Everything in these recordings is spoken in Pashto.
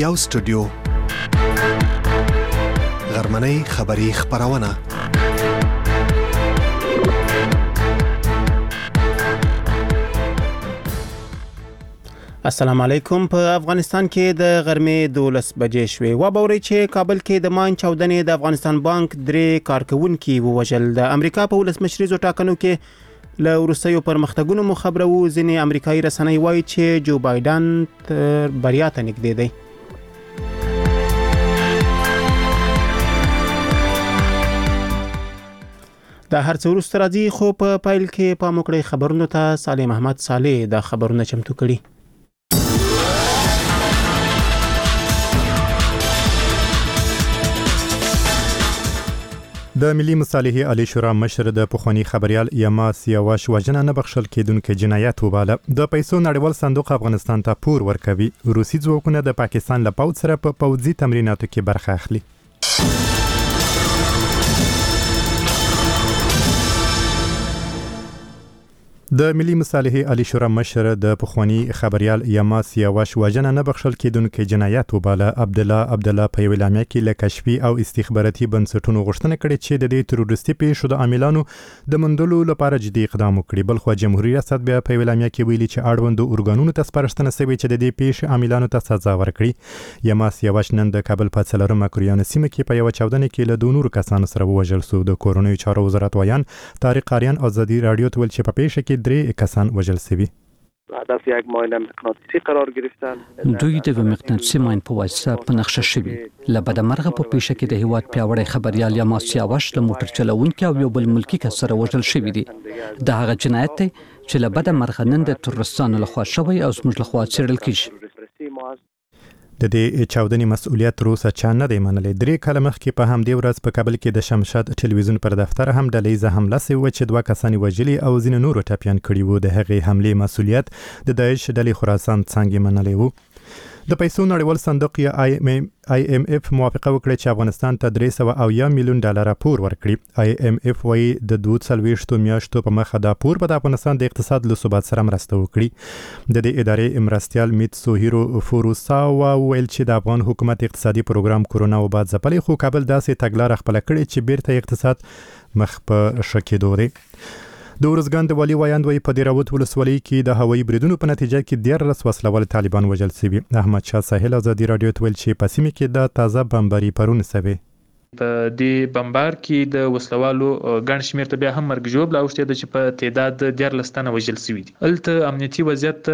یو سټوډیو غرمنۍ خبری خبرونه. السلام علیکم. په افغانستان کې د غرمې 12 بجې شوې. و باوري چې کابل کې د ماین چاودنې د افغانستان بانک 3 کارکونکو ووژل. د امریکا په ولسمشریزو ټاکنو کې له وروستیو پرمختګونو مخبره وو. ځینې امریکایي رسنۍ وایي چې جو بایدن تر بریا ته نږدې دی. د هر څه وروسته راځي، خو په پایل کې پام وکړئ خبرونو ته. صالح محمد صالح د خبرونو چمتو کړي. د ملي مصالحې عالی شورا مشر د پخوانی خبريال یما سیاوش وژنه نه بخښل کېدونکو جنایت وباله. د پیسو نړیوال صندوق افغانستان ته پور ورکوي. روسي ځواکونه د پاکستان له پوځ سره په پوځي تمریناتو کې برخه اخلي. د ملي مصالحې عالی شورا مشر د پخوانی خبريال یما سیاوش وژنه نه بخښل کېدونکو جنایت وباله. عبدالله په یو اعلامیه کې له کشفي او استخباراتي بنسټونو غوښتنه کړې چې د دې تروریستي پیښو د عاملانو د موندلو لپاره جدي اقدام وکړي. بلخو جمهوریت ریاست بیا په اعلامیه کې ویلي چې اړوند ارګانونو ته سپارښتنه شوې چې د دې پیښې عاملانو ته سزا ورکړي. یما سیاوش نن د کابل په څلورمه کوریان سیمه کې په یو چاودنه کې له 2 نورو کسانو سره وژل شو. د کورونی چارو وزارت وایان طارق قاریان ازادي رادیو ته ول چې په پیښه کې 3 کسان وژل شوی. هدف یک ماین مغناطیسی قرار گرفتن. دوی د مغناطیسي ماین په واسطه په نقشه شوی. لبد مرغه په پیښه کې د هیواد پیاوړی خبريال یما سیاوش له موټر چلوونکو او یو بل ملکی کس سره وژل شوی دی. د هغه جنایت دی چې لبد مرغه نن د تروریستانو لخوا شوی او زموږ لخوا څېړل کیږي. د دې چاودنې مسؤلیت روسا چا نه دی منلی. 3 کاله مخکې په همدې ورځ په کابل کې د شمشاد ټلویزیون پر دفتر هم ډلهیزه حمله شوې چې 2 کسان وژلي او ځینې نور ټپیان کړي وو. د هغې حملې مسؤلیت د داعش ډلې خراسان څنګه منلی وو. د پیسو نړیوال صندوق یا IMF موافقه وکړه چې افغانستان ته $300 میلیون پور ورکړي. IMF وايي د 22 میاشتو په مخه دا پور به د افغانستان د اقتصاد له ثبات سره مرسته وکړي. د دې ادارې مرستیال میتسوهیرو فوروساوا ویل چې د افغان حکومت اقتصادي پروګرام کورونا وباد ځپلی، خو کابل داسې تګلاره خپل کړي چې بیرته اقتصاد مخ په شکېدو دی. د ورزګان د والي وایاند وایي په دیراوت ولسوالۍ کې د هوایي بریدونو په نتیجه کې 14 وسلوال طالبان وژل شوي. احمد شاه ساحل ازادي رادیو ته ویل چې په سیمه کې د تازه بمباري پرون شوی. په دې بمبار کې د وسلوالو ګڼ شمېر ته بیا هم مرګ ژوبله اوښتې ده چې په تعداد 14 تنه وژل شوي دي. هلته امنیتي وضعیت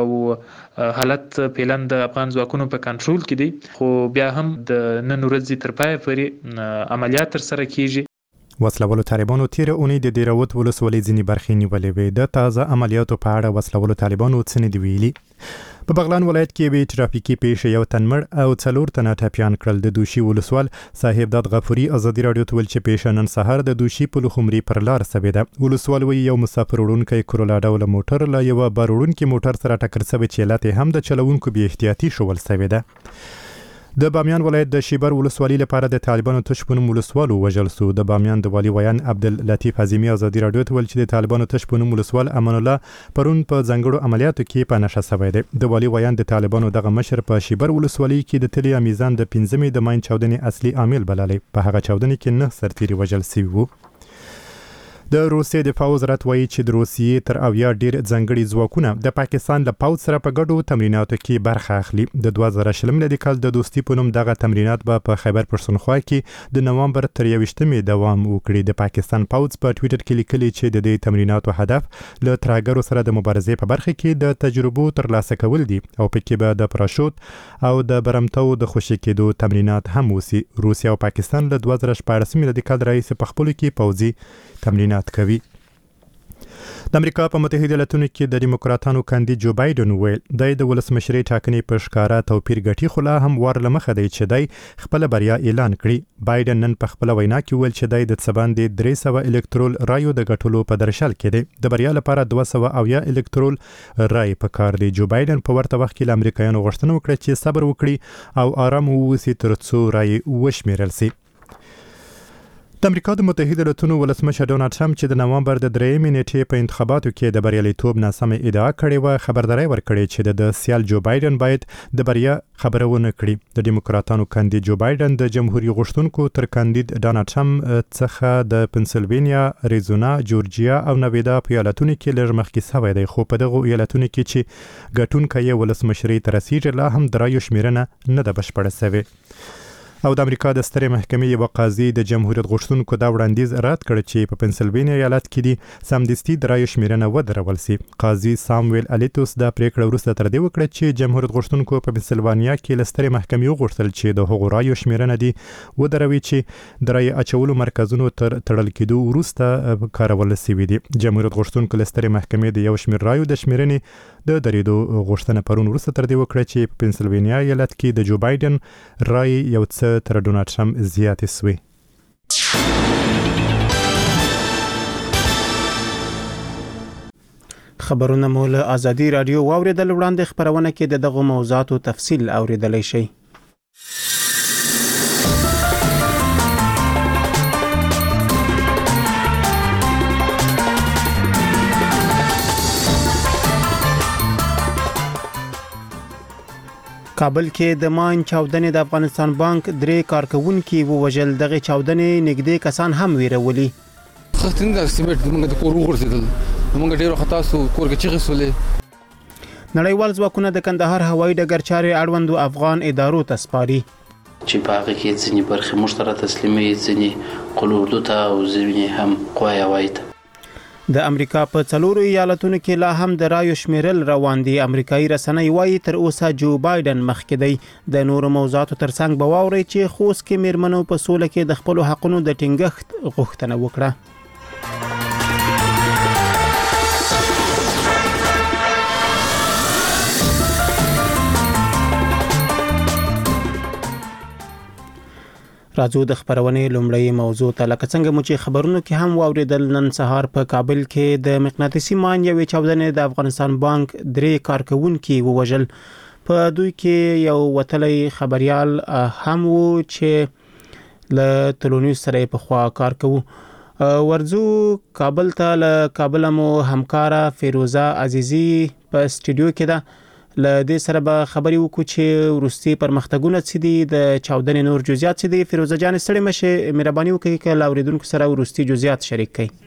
او حالت فعلا د افغان ځواکونو په کنټرول کې دی، خو بیا هم د نن ورځې تر پایه پورې عملیات ترسره کیږي. وسلوالو طالبانو تیر اونۍ د دیراوت ولسوالۍ ځینې برخې نیولې وې. د تازه عملیاتو په اړه وسلوالو طالبانو څه نه دی ویلي. په بغلان ولایت کې به ترافیکي پیښه یو تن مړ او 4 تنه ټپیان کړل. د دوشي ولسوال صاحب داد غفوري ازادي رادیو ته ویل چې پیښه نن سهار د دوشي په لخمري پر لار سوي ده. ولسوال وی یو مسافر وړونکی کرولا ډول موټر له یو بار وړونکي موټر سره ټکر شوی چې علت هم د چلوونکو بې احتیاطي شول شوی ده. د بامیان ولایت د شیبر ولسوالۍ لپاره د طالبانو تشپونم ولسوالو وژل شو. د بامیان د والي ویان عبداللطیف عظیمی ازادي رادیو ته ویل چې د طالبانو تشپونم ولسوال امان الله پرون په ځنګړو عملیاتو کې په نشه شوی دی. د والي ویان د طالبانو دغه مشر په شیبر ولسوالۍ کې د تلي میزان د 15 د ماین چاودنې اصلي عامل بللی. په هغه چاودنې کې 9 سرتیري وژل شوي وو. د روسیې دفاع وزارت وایي چې د روسیې تر 80 ډیر ځنګړي ځواکونه د پاکستان له پوځ سره په ګډو تمریناتو کې برخه اخلي. د 2020 کال د دوستي په نوم دغه تمرینات به په خیبر پښتونخوا کې د نوامبر تر 21 دوام وکړي. د پاکستان پوځ په ټویټر کې لیکلي چې د دې تمریناتو هدف له ترهګرو سره د مبارزې په برخه کې د تجربو ترلاسه کول دي او پکې به د پراشوت او د برمتو د خوشي کېدو تمرینات هم وسی. روسیا او پاکستان له 2014 میلادي کال راهیسې په خپلو کې پوځي تمرینات کوي. د امریکا په متحده ایالاتونو کې د دیموکراتانو کاندید جو بایدن ویل د ولسمشرۍ ټاکنې په ښکارا توپیر ګټي، خو لا هم ور لمخه دی چې دی خپل بریا اعلان کړي. بایدن نن په خپل وینا کې ویل چې دی د څباندې 300 الکترول رایو د ګټلو په درشل کې دی. د بریا لپاره 200 الکترول رای په کار دی. جو بایدن په ورته وخت کې له امریکایانو غوښتنه وکړه چې صبر وکړي او آرام واوسي تر څو رای وشمیرل شي. د امریکا د متحده ایالاتونو ولسمشر ډونالد ټرمپ چې د نوامبر د 3 نیټې په انتخاباتو کې د بریالیتوب ناسمه ادعا کړې و خبرداري ورکړې چې د سیال جو بایدن باید د بریا خبره ونه کړي. د ډیموکراتانو کاندید جو بایدن د جمهوریت غوښتونکو تر کاندید ډونالد ټرمپ څخه د پنسلوانیا، اریزونا، جورجیا او نویدا په ایالتونو کې لږ مخکې شوی دی، خو په دغه ایالتونو کې چې ګټونکي ولسمشري تر رسیدي لا هم د رایو شمیرنه نه ده بشپړه شوې. او د امریکا د سترې محکمې یو قاضي د جمهوریت غوښتونکو دا وړاندیز رد کړ چې په پنسلوانیا ایالت کې دي سمدستي د رایو شمیرنه ودرول شي. قاضي سامویل الیتوس دا پریکړه وروسته تر دې وکړه چې جمهوریت غوښتونکو په پنسلوانیا کې له سترې محکمې وغوښتل چې د هغو رایو شمیرنه دي ودروي چې د رای اچولو مرکزونو تر تړل کېدو وروسته کارول شوي دي. جمهوریت غوښتونکو له سترې محکمې د یو شمېر رایو د شمیرنې د درېدو غوښتنه پرون وروسته تر دې وکړه چې په پنسلوانیا ایالت کې د جو بایدن رای یو څه تر ډونالد ټرمپ زیاتې سوې. خبرونه مو له ازادي رادیو واوریدل. وړاندې خبرونه کې د دغه موضوعاتو تفصیل اوریدلای شئ. کابل کې د ماین چاودنې د افغانستان بانک 3 کارکونکي ووژل. دغه چاودنې نږدې کسان هم ویرولي. خاطرین د سیمټ موږ د کور ورسېدل، موږ ډېر خطاسو کور کې چیغې سولې. نړیوال ځواکونه د کندهار هوایي ډګر چارې اړوندو افغان ادارو ته سپاري چې په هغه کې ځینې برخې موږ ته تسلیمي، ځینې قلوردو ته او ځینې هم قوای هوایي ته. د امریکا په 4 ایالتونو کې لا هم د رایو شمیرل روان دي. امریکایي رسنۍ وایي تر اوسه جو بایدن مخکې دی. د نورو موضوعاتو ترڅنګ به واوري چې خوست کې میرمنو په سوله کې د خپل حقونو د ټینګښت غوښتنه وکړه. راځو د خبرونې لومړی موضوع ته. لکه څنګه مو چې خبرونو کې هم واوریدل، نن سهار په کابل کې د مقناطیسي مان یوې چاودنې د افغانستان بانک 3 کارکونکي ووژل. په دوی کې یو وتلی خبريال هم وو چې له تلونیز سره په خوا کار کوي. ورزو کابل ته له کابل مو همکارا فیروزه عزیزی په سټوډیو کې ده. له دې سره به خبري وکړو چې ورستي پرمختګونه څه دي، د چاودنې نور جزئیات څه دي. فیروزه جان ستړي مشه، مهرباني وکړئ چې لاوریدونکو سره ورستي جزئیات شریک کړئ.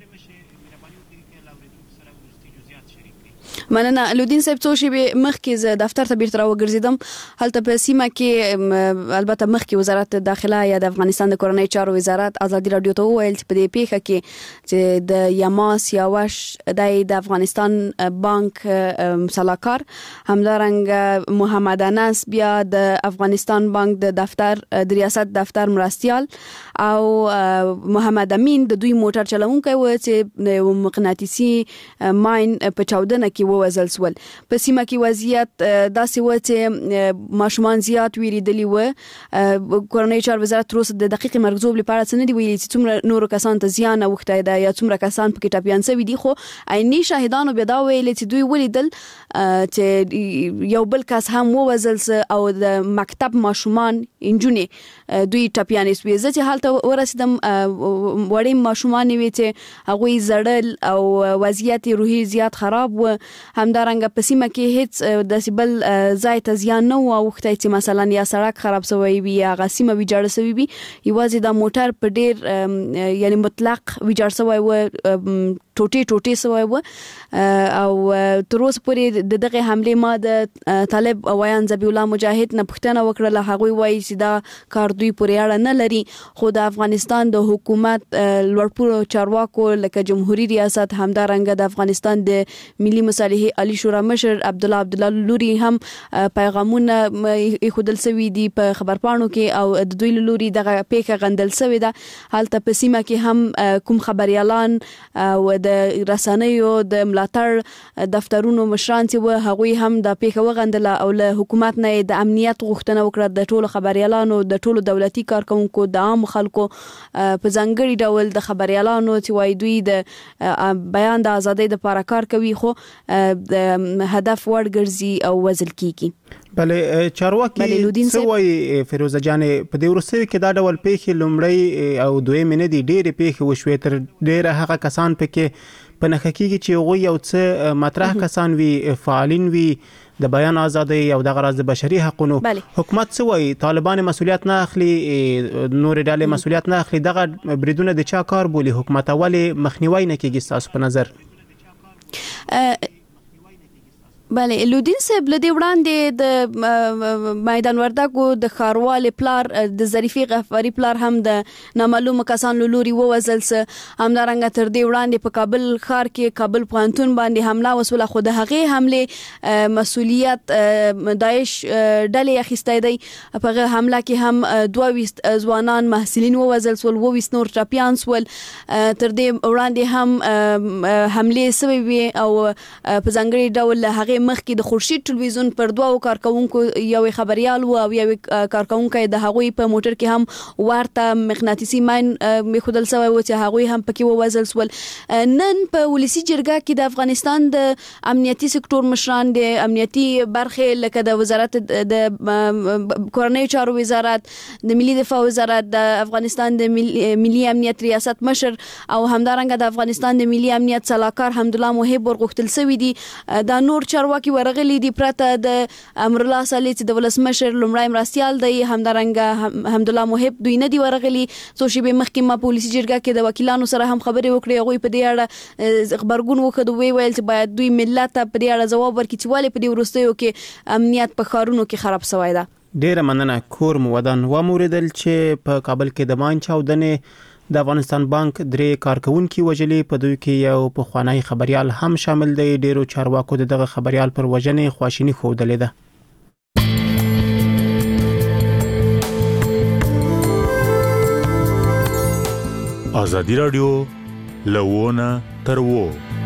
مننه لودین صاحب. څو شی مخکې ز دفتر ته بیرته راوګرځیدم. هلته په سیمه کې البته مخکې وزارت داخله یا د افغانستان د کورنۍ چارو وزارت ازادي رادیو ته وویل چې په دې پیښه کې چې د یماس یاوش د افغانستان بانک سلاکار همدارنګ محمد انس بیا د افغانستان بانک د دفتر د ریاست دفتر مرستيال او محمد امین د دوی موټر چلونکي و چې مقناطیسي ماین په چاودنه کې ووزل سول. په سیمه کې وضعیت داسې و چې ماشومان زیات ویریدلی و. کورنۍ چارو وزارت تر اوسه د دقیق مرغزوب لپاره څه نه دی ویلي چې څومره نورو کسان ته زیان اوښتی دی یا څومره کسان پکې ټاپیان شوي دي، خو عیني شاهدانو بیا دا ویلي چې دوی ولیدل چې یو بل کس هم ووزل او د مکتب ماشومان انجونې دوی ټاپیانې سوي. زه چې هلته ورسېدم وړې ماشومان وي چې هغوی زړل او وضعیت روحي زیات خراب و. همدارنګه په سیمه کې هیڅ د بل ځای ته زیان نه و اوښتی چې مثلا یا سړک خراب شوی وي یا غسیمه ویجاړ شوی وي. یوازې د موټر په ډیر یعنی مطلق ویجاړ شوی و، ټوټي شوی و. او تر اوسه پورې د دغه حمله ما د طالب ویان ذبیح الله مجاهد نه پوښتنه وکړه. هغه وایي چې دا کار دوی پورې اړه نه لري، خو د افغانستان د حکومت لوړپوړو چارواکو لکه جمهوریت ریاست همدارنګه د افغانستان د ملي مصالحې علی شورا مشر عبدالله لوري هم پیغامونه خودل سوي دي په خبرپاڼو کې او د دوی لوري دغه پیښه غندل سوي ده. حالت په سیمه کې هم کوم خبريالان او د رسنیو د ملاتړ دفترونو مشران چې هغوی هم د پیښه وغندله او له حکومت نه د امنیت غوښتنه وکړه د ټولو خبريالانو د ټولو دولتي کارکونکو د عام خلکو په ځانګړي ډول د خبريالانو چې وای دوی د بیان د ازادۍ لپاره کار کوي خو د هدف وړ ګرځي او وزل کیږي. بله چارواکي سوي فیروزه جان په دې ورسوي کې دا ډول پیښې لومړی او دویم نه دي ډېرې پیښې وشوي تر ډېره هغه کسان پکې په نخښه کېږي چې هغوی یو څه مطرح کسان وي فعالین وي د بیان ازادي او د غرض بشري حقوقو حکومت سوي طالبان مسؤلیت نه اخلي نور ډلې مسؤلیت نه اخلي دغه بریدونه د چا کار بولی حکومت اولی مخنیوي نه کېږي تاسو په نظر بله لودین صاحب لدی وړاندې د میدان وردګو د خاروال پلار د ظریفي غفاری پلار هم د نامعلوم کسانو لوري ووزل سه همدارنګه تر دې وړاندې په کابل ښار کې کابل پوهنتون باندې حمله وسوله خو د هغې حمله مسؤلیت داعش ډلې اخیستی دی په حمله کې هم 22 ځوانان محصلین ووزل سول 22 نور ټاپیان سول تر دې وړاندې هم حمله سوي وي او په ځانګړي ډول هغه مخکې د خورشید ټلویزیون پر دوه کارکونکو یو خبريال او یو کارکونکو د هغوی په موټر کې هم ورته مغناطیسي ماین میخدل سوی و چې هغوی هم پکې ووزل سول نن په ولسی جرګه کې د افغانستان د امنیتي سکتور مشران د امنیتي برخه لکه د وزارت د کورنۍ چارو وزارت د ملي دفاع وزارت د افغانستان د ملي امنیت ریاست مشر او همدارنګه د افغانستان د ملي امنیت صلاحکار حمدالله محب ورغښتل سوي دي دا نور چارواکي ورغلي دي پرته د امرالله صالح چې د ولسمشر لومړی مرستيال دی همدارنګه حمدالله محب دوی نه دي ورغلي څو شیبې مخکې ما پولیسي جرګه کې د وکیلانو سره هم خبرې وکړې هغوی په دې اړه خبرګون وکړ ویل چې باید دوی ملت ته په دې اړه ځواب ورکړي چې ولې په دې وروستیو کې امنیت په ښارونو کې خراب شوی ده ډیره مننه کور مو ودان و موریدل چې په کابل کې د مان چاودنې د افغانستان بانک 3 کارکونکو وجلې په دوی کې یو پخوانی خبريال هم شامل دی ډیرو چارواکو دغه خبريال پر وجنې خواشینی خوده لیده ازادي رادیو لوونه تروو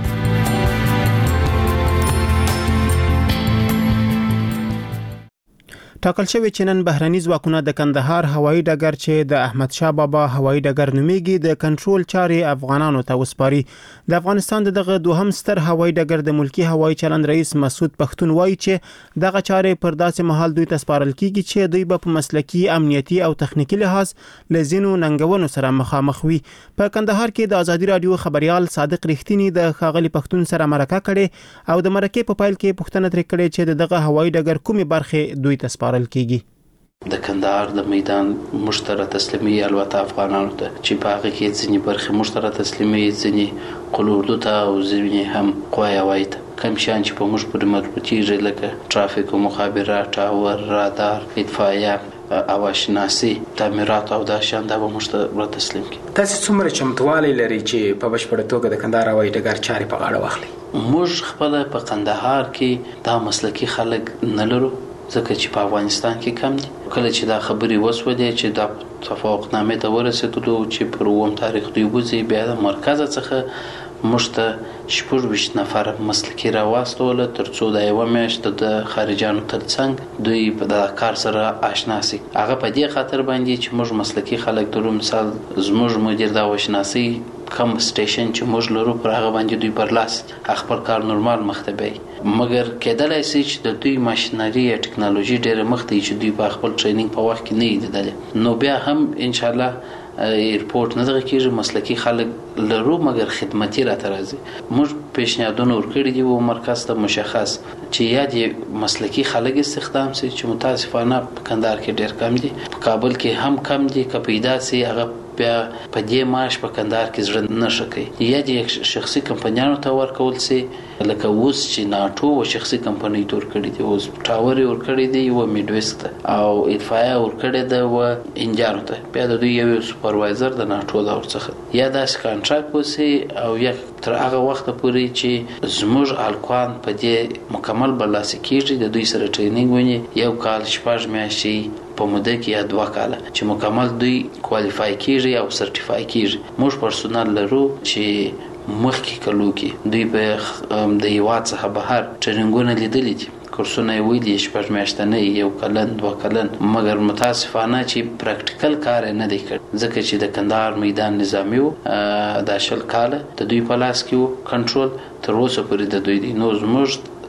ټاکل شوی چې نن بهرني ځواکونه د کندهار هوایي ډګر چې د احمد شاه بابا هوایي ډګر نومیږي د کنټرول چارې افغانانو ته وسپاري د افغانستان دغه دوهم ستر هوایي ډګر د ملکی هوایي چلند رئیس مسعود پښتون وایي چې دغه چارې پر داسې مهال دوی ته سپارل کیږي چې دوی په مسلکی امنیتي او تخنیکی لحاظ لزینو ننګونو سره مخامخ وي په کندهار کې د ازادي رادیو خبريال صادق رښتینی د خاغلی پښتون سره مرکه کړي او د مرکه په پایل کې پښتنه ترې کړي چې دغه هوایي ډګر کومې برخه دوی ته سپارل کیږي د کندهار د میدان مشترک تسلیمي البته افغانانو ته چې په هغه کې ځینې برخې مشترک تسلیمي ځینې قلوردو ته او ځینې هم قوایا وایي کم شان چې په موږ پورې مربوطیږي لکه ترافیک او مخابرات ټاور رادار اطفائیه اواشناسي تعمیرات او دا شان د مشترک تسلیم کی تاسو څومره چمتووالی لري چې په بشپړ توګه د کندهار هوایي ډګر چارې په غاړه واخلي موږ خپل په کندهار کې دا مسلکی خلک نه لرو ځکه چې په افغانستان کې کم دي کله چې دا خبري وسولې چې دا توافقنامه ته ورسېدلو چې پر 1 تاریخ دوی وځي بیا د مرکز څخه مشته شپږ نفر مسلکی راوستول ترڅو د یو میاشت د خارجانو ترڅنګ دوی په دا کار سره آشنا شي هغه په دې خاطر باندې چې موږ مسلکی خلک درو مثال زموږ مدیر دا وشناسي کم سټیشن چې موږ لرو پر هغه باندې دوی برلاس خپل کار نورمال مختبي مګر کېدلای شي چې د دوی ماشينري یا ټکنالوژي ډېر مخته چې دوی په خپل ټریننګ په وخت کې نه لیدل نو بیا هم ان شاء الله ایرپورټ نه دغه کېږي مسلکی خلک لرو مګر خدمتي را ترازي موږ پیشنهادونه ورکړي دي او مرکز ته مشخص چې یا دي مسلکی خلک استخدام شي چې متاسفانه په کندهار کې ډېر کم دي په کابل کې هم کم دي که پیدا سي هغه بیا په دې معاش په کندهار کې زړه نه شکي یا د شخصي کمپنیانو ته ورکول سي لکه اوس چې ناټو او شخصي کمپنۍ تور کړی دي اوس ټاور ور کړی دی او میډويست او اطفائیه ور کړی دی او انجارو ته بیا د دوی یو سپروایزر د ناټو دا ورڅخه یا داس کانټراکټ وسی او یا تر هغه وخت پورې چې زموږ الکوان په دې مکمل برلاسي کیږي د دوی سره ټریننګ ونی یو کال شپږ میاشتې په موده کې یا 2 کاله چې مکمل دوی کوالیفای کیږي او سرټیفای کیږي موږ پرسونل لرو چې مخکې کلو کې دوی په د یو څخه بهر ټریننګونه لیدلې دي کورسونه ویلي شپږ میاشتنه یو کلن 2 کلن مګر متاسفانه چې پریکټیکل کار نه دی کړ ځکه چې د کندهار میدان نظامی د شل کاله د دوی په لاس کې کنټرول تر اوسه پورې د دوی دی نو زموږ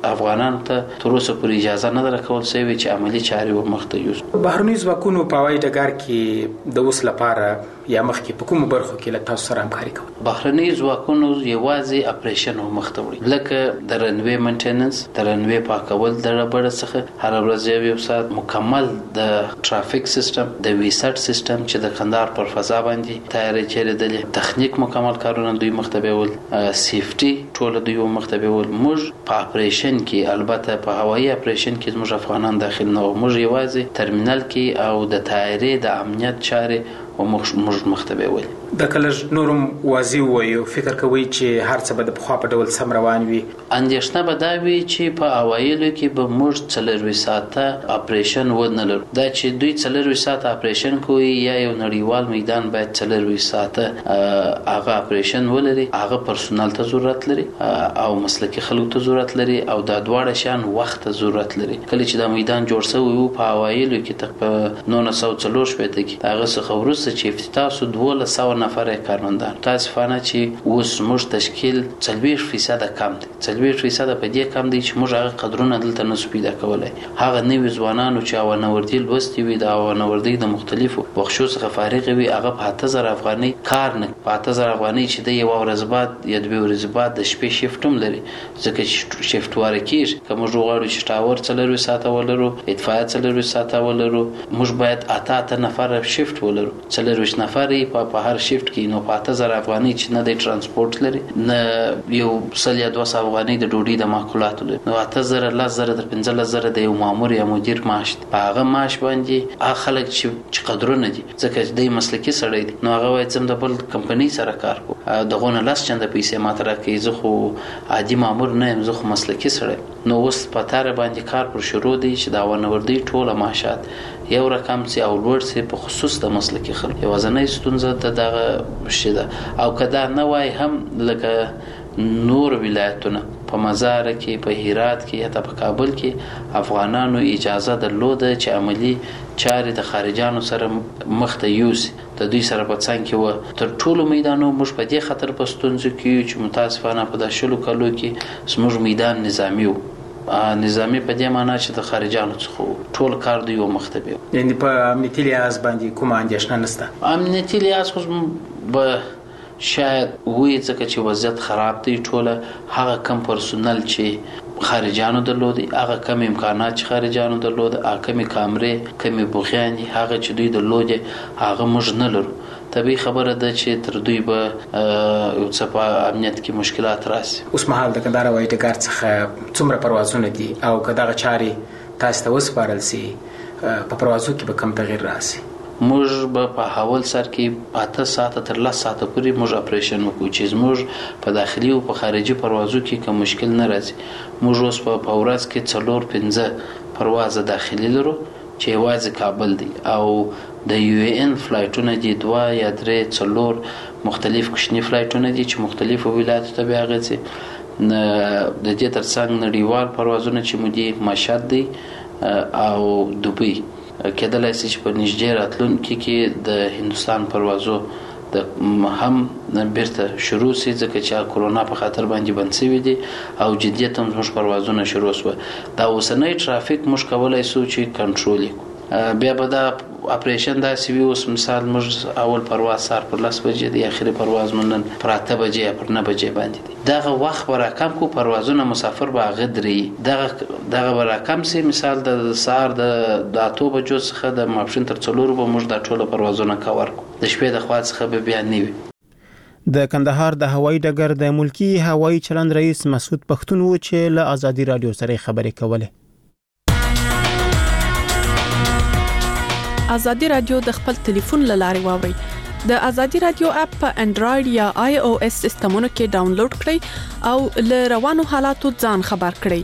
افغانانو ته تر اوسه پورې اجازه نه درکول شوې چې عملی چارې ومخته یوسي. بهرني ځواکونو په هوایي ډګر کې د اوس لپاره یا مخکې په کومو برخو کې له تاسو سره همکاري کوي؟ بهرني ځواکونو یوازې اپریشن ومخته وړي، لکه د رنوي مینټیننس، د رنوي پاکول، د ربړ څخه هر ورځ یو ساعت مکمل د ټرافیک سیستم، د ویسټ سیستم چې د کندهار پر فضا باندې تیارې چیرېدلې، تخنیک مکمل کارونه دوی مخته بیول، سیفټي ټول دوی مخته بیول. موږ په اپریشن کې، البته په هوایي اپریشن کې زموږ افغانان داخل نه وو، موږ یوازې ترمینل کې او د تیارې د امنیت چارې موږ مخته بیول. د کلج نورم واضح وایو، فکر کوي چې هر څه به د پخوا په ډول سم روان وي. اندېښنه به دا وي چې په اوایلو کې به موږ 4 ساعته اپریشن ونه لرو. دا چې دوی 4 ساعته اپریشن کوي یا یو نړیوال میدان باید 4 ساعته هغه اپریشن ولري، هغه پرسونل ته ضرورت لري او مسلکي خلکو ته ضرورت لري او دا دواړه شان وخت ته ضرورت لري. کله چې دا میدان جوړ شوی وو په اوایلو کې تقریبا 940 کې هغه څخه وروسته چې افتتاح شو 1200 نفر کارمندان. تاسفانه چې اوس موږ تشکیل 40% کم دي. 40% په دې کم دي چې موږ هغه قدرونه دلته نسو پیدا کولای. هغه نوې ځوانانو چې اونوردي لوستي وي د اونوردي د مختلفو بخشو څخه فارغ وي، هغه په 8000 افغاني کار نه، په 8000 افغاني چې د یو ورځ بعد یا 2 ورځې بعد د شپې شیفټ هم لري، ځکه چې شیفټ ورکیږي. کوم غواړو چې ټاور 4 ساعته ولرو، اطفائیه 4 ساعته ولرو، موږ باید 8 نفر شیفټ ولرو. 4 نفر په هر شیفټ کې، نو په 8000 افغاني چې نه د ترانسپورت لري، نه یو 200 افغاني د ډوډۍ د ماکولاتو لري، نو 8000 10,000 در 15,000 د یو مامور یا مدیر معاش. په هغه معاش باندې هغه خلک چې قدرونه دي، ځکه د مسلکي سړی دی، نو هغه وایي زم د بل کمپنۍ سره کار کوم، دغه نه لاس چنده پیسې ماته راکړي، زه خو عادي مامور نه یم، زه خو مسلکي سړی. نو اوس په تار باندې کار پر شروع دی چې دا ونوردي ټوله معاشات یو رقم سي او لوړ سي، په خصوص د مسلکي خلکو یوازنۍ ستونزه ته دغه شیده. او کدا نه وای هم لکه نور ولایتونه په مزار کې، په هرات کې یا په کابل کې افغانانو اجازه درلوده چې عملی چارې د خارجانو سره مخته یوسي، د دوی سره په څنګ کې و. تر ټولو میدانو موږ په دې خطر په ستونزو کې چې متاسفانه په 10 کلو کې زموږ میدان نظامی و. نظامی په دې معنی چې د خارجانو څخه ټول کار دی یو مخته بي. یعنی په امنیتي لحاظ باندې کومه اندېښنه نشته؟ امنیتي لحاظ خو به شاید وایي ځکه چې وضعیت خراب دی. ټوله هغه کم پرسونل چې خارجانو درلودي، هغه کم امکانات چې خارجانو درلودي، هغه کمی کامرې، کمی بوخیانې، هغه چې دوی درلودي هغه موږ نه لرو. طبیعي خبره ده چې تر دوی به یو څه په امنیت کې مشکلات راسي. اوس مهال د کندهار هوایي ډګر څخه څومره پروازونه دي او که دغه چارې تاسو ته وسپارل سي، په پروازو کې به کوم تغییر راسي؟ موږ به په حواله سر کې 8 ساعته تر 10 ساعته پورې موږ اپریشن وکړو چې موږ په داخلي او په خارجي پروازو کې کوم مشکل نه راځي. موږ اوس په ورځ کې 4-5 پرواز داخلي لرو چې یوازې کابل دی، او د یو ان فلایټونه دي 2 یا 3-4 مختلف کوچني فلایټونه دي چې مختلفو ولایتونو ته بیا غځي. د دې ترڅنګ نړیوال پروازونه چې مودي مشهد دي او دوبۍ کېدلای شي چې په نږدې راتلونکي کې د هندستان پروازو د هم بیرته شروع شي، ځکه چې کورونا په خاطر باندې بند شوی دي او جدیت هم زموږ پروازونه شروع شو. دا اوسنۍ ټرافیک موږ کولای شو چې کنټرول کړو. بیا به دا اپریشن داسې وي. اوس مثال موږ اول پرواز سار پر 10 بجې دی، اخري پرواز مونږ نن پر 8 بجې یا پر 9 بجې باندې دی. دغه وخت به راکم کو، پروازونه مسافر به غدري دغه به راکم سي. مثال د سهار د 8 بجو څخه د ماپښین تر 4 به موږ د ټولو پروازونه کور کو، د شپې د خوا څخه به بیا نه وي. د کندهار د هوایي ډګر د ملکی هوایي چلند رئیس مسعود پښتون و چې له ازادي رادیو سره خبرې کوله. ازادي رادیو د خپل ټلیفون له لارې واوري. د ازادي رادیو اپ په انډراید یا آی او اس سیستمونو کې ډاونلوډ کړئ او له روانو حالاتو ځان خبر کړئ.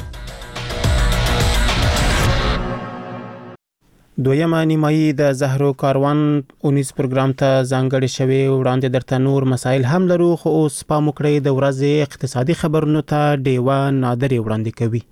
دویمه نیمایي د زهرو کاروان 19 پروګرام ته ځانګړې شوی. وړاندې درته نور مسایل هم لرو، خو اوس پام وکړئ د ورځې اقتصادي خبرونو ته ډیوه نادري وړاندې کوي.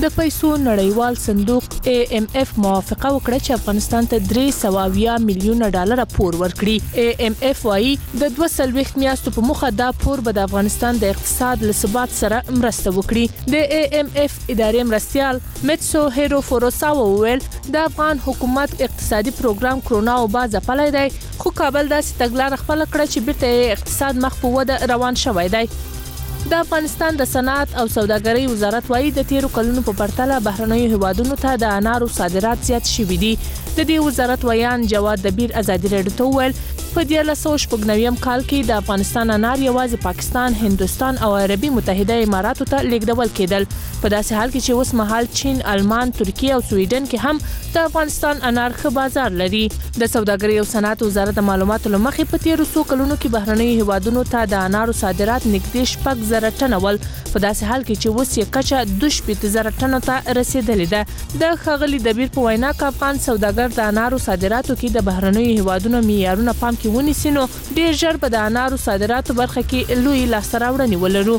د پیسو نړیوال صندوق AMF موافقه وکړه چې افغانستان ته 320 میلیون ډالر پور ورکړي. AMF وايي د 2 میاشتو په مخه دا پور به د افغانستان د اقتصاد له ثبات سره مرسته وکړي. د AMF اداري مرستيال مټسو هیرو فوروساوا وویل د افغان حکومت اقتصادي پروګرام کرونا او باز پلي دی، خو کابل داسې تګلارې خپل کړ چې بیرته اقتصاد مخ په وده روان شوی دی. د افغانستان د صنعت او سوداګرۍ وزارت وايي د تیرو کلونو په پرتله بهرنیو هیوادونو ته د انارو صادرات زیات شوي دي. د دې وزارت ویان جواد دبیر ازادي راډیو ته وویل په 1999 کال کې د افغانستان انار یوازې پاکستان، هندستان او عربي متحده اماراتو ته لیږدول کېدل، په داسې حال کې چې اوس مهال چین، آلمان، ترکیه او سویډن کې هم د افغانستان انار ښه بازار لري. د سوداګرۍ او صنعت وزارت د معلوماتو لمخې په تیرو څو کلونو کې بهرنیو هیوادونو ته د انارو صادرات نږدې 6,000 ټنه ول، په داسې حال کې چې اوس یې کچه 2,000 ټنو ته رسیدلې ده. د ښاغلي دبیر په وینا کې افغان سوداګر د انارو صادراتو کې د بهرنیو هیوادونو معیارونه پام کې ونیسي نو ډیر ژر به د انارو صادراتو برخه کې لوی لاسته راوړنې ولرو.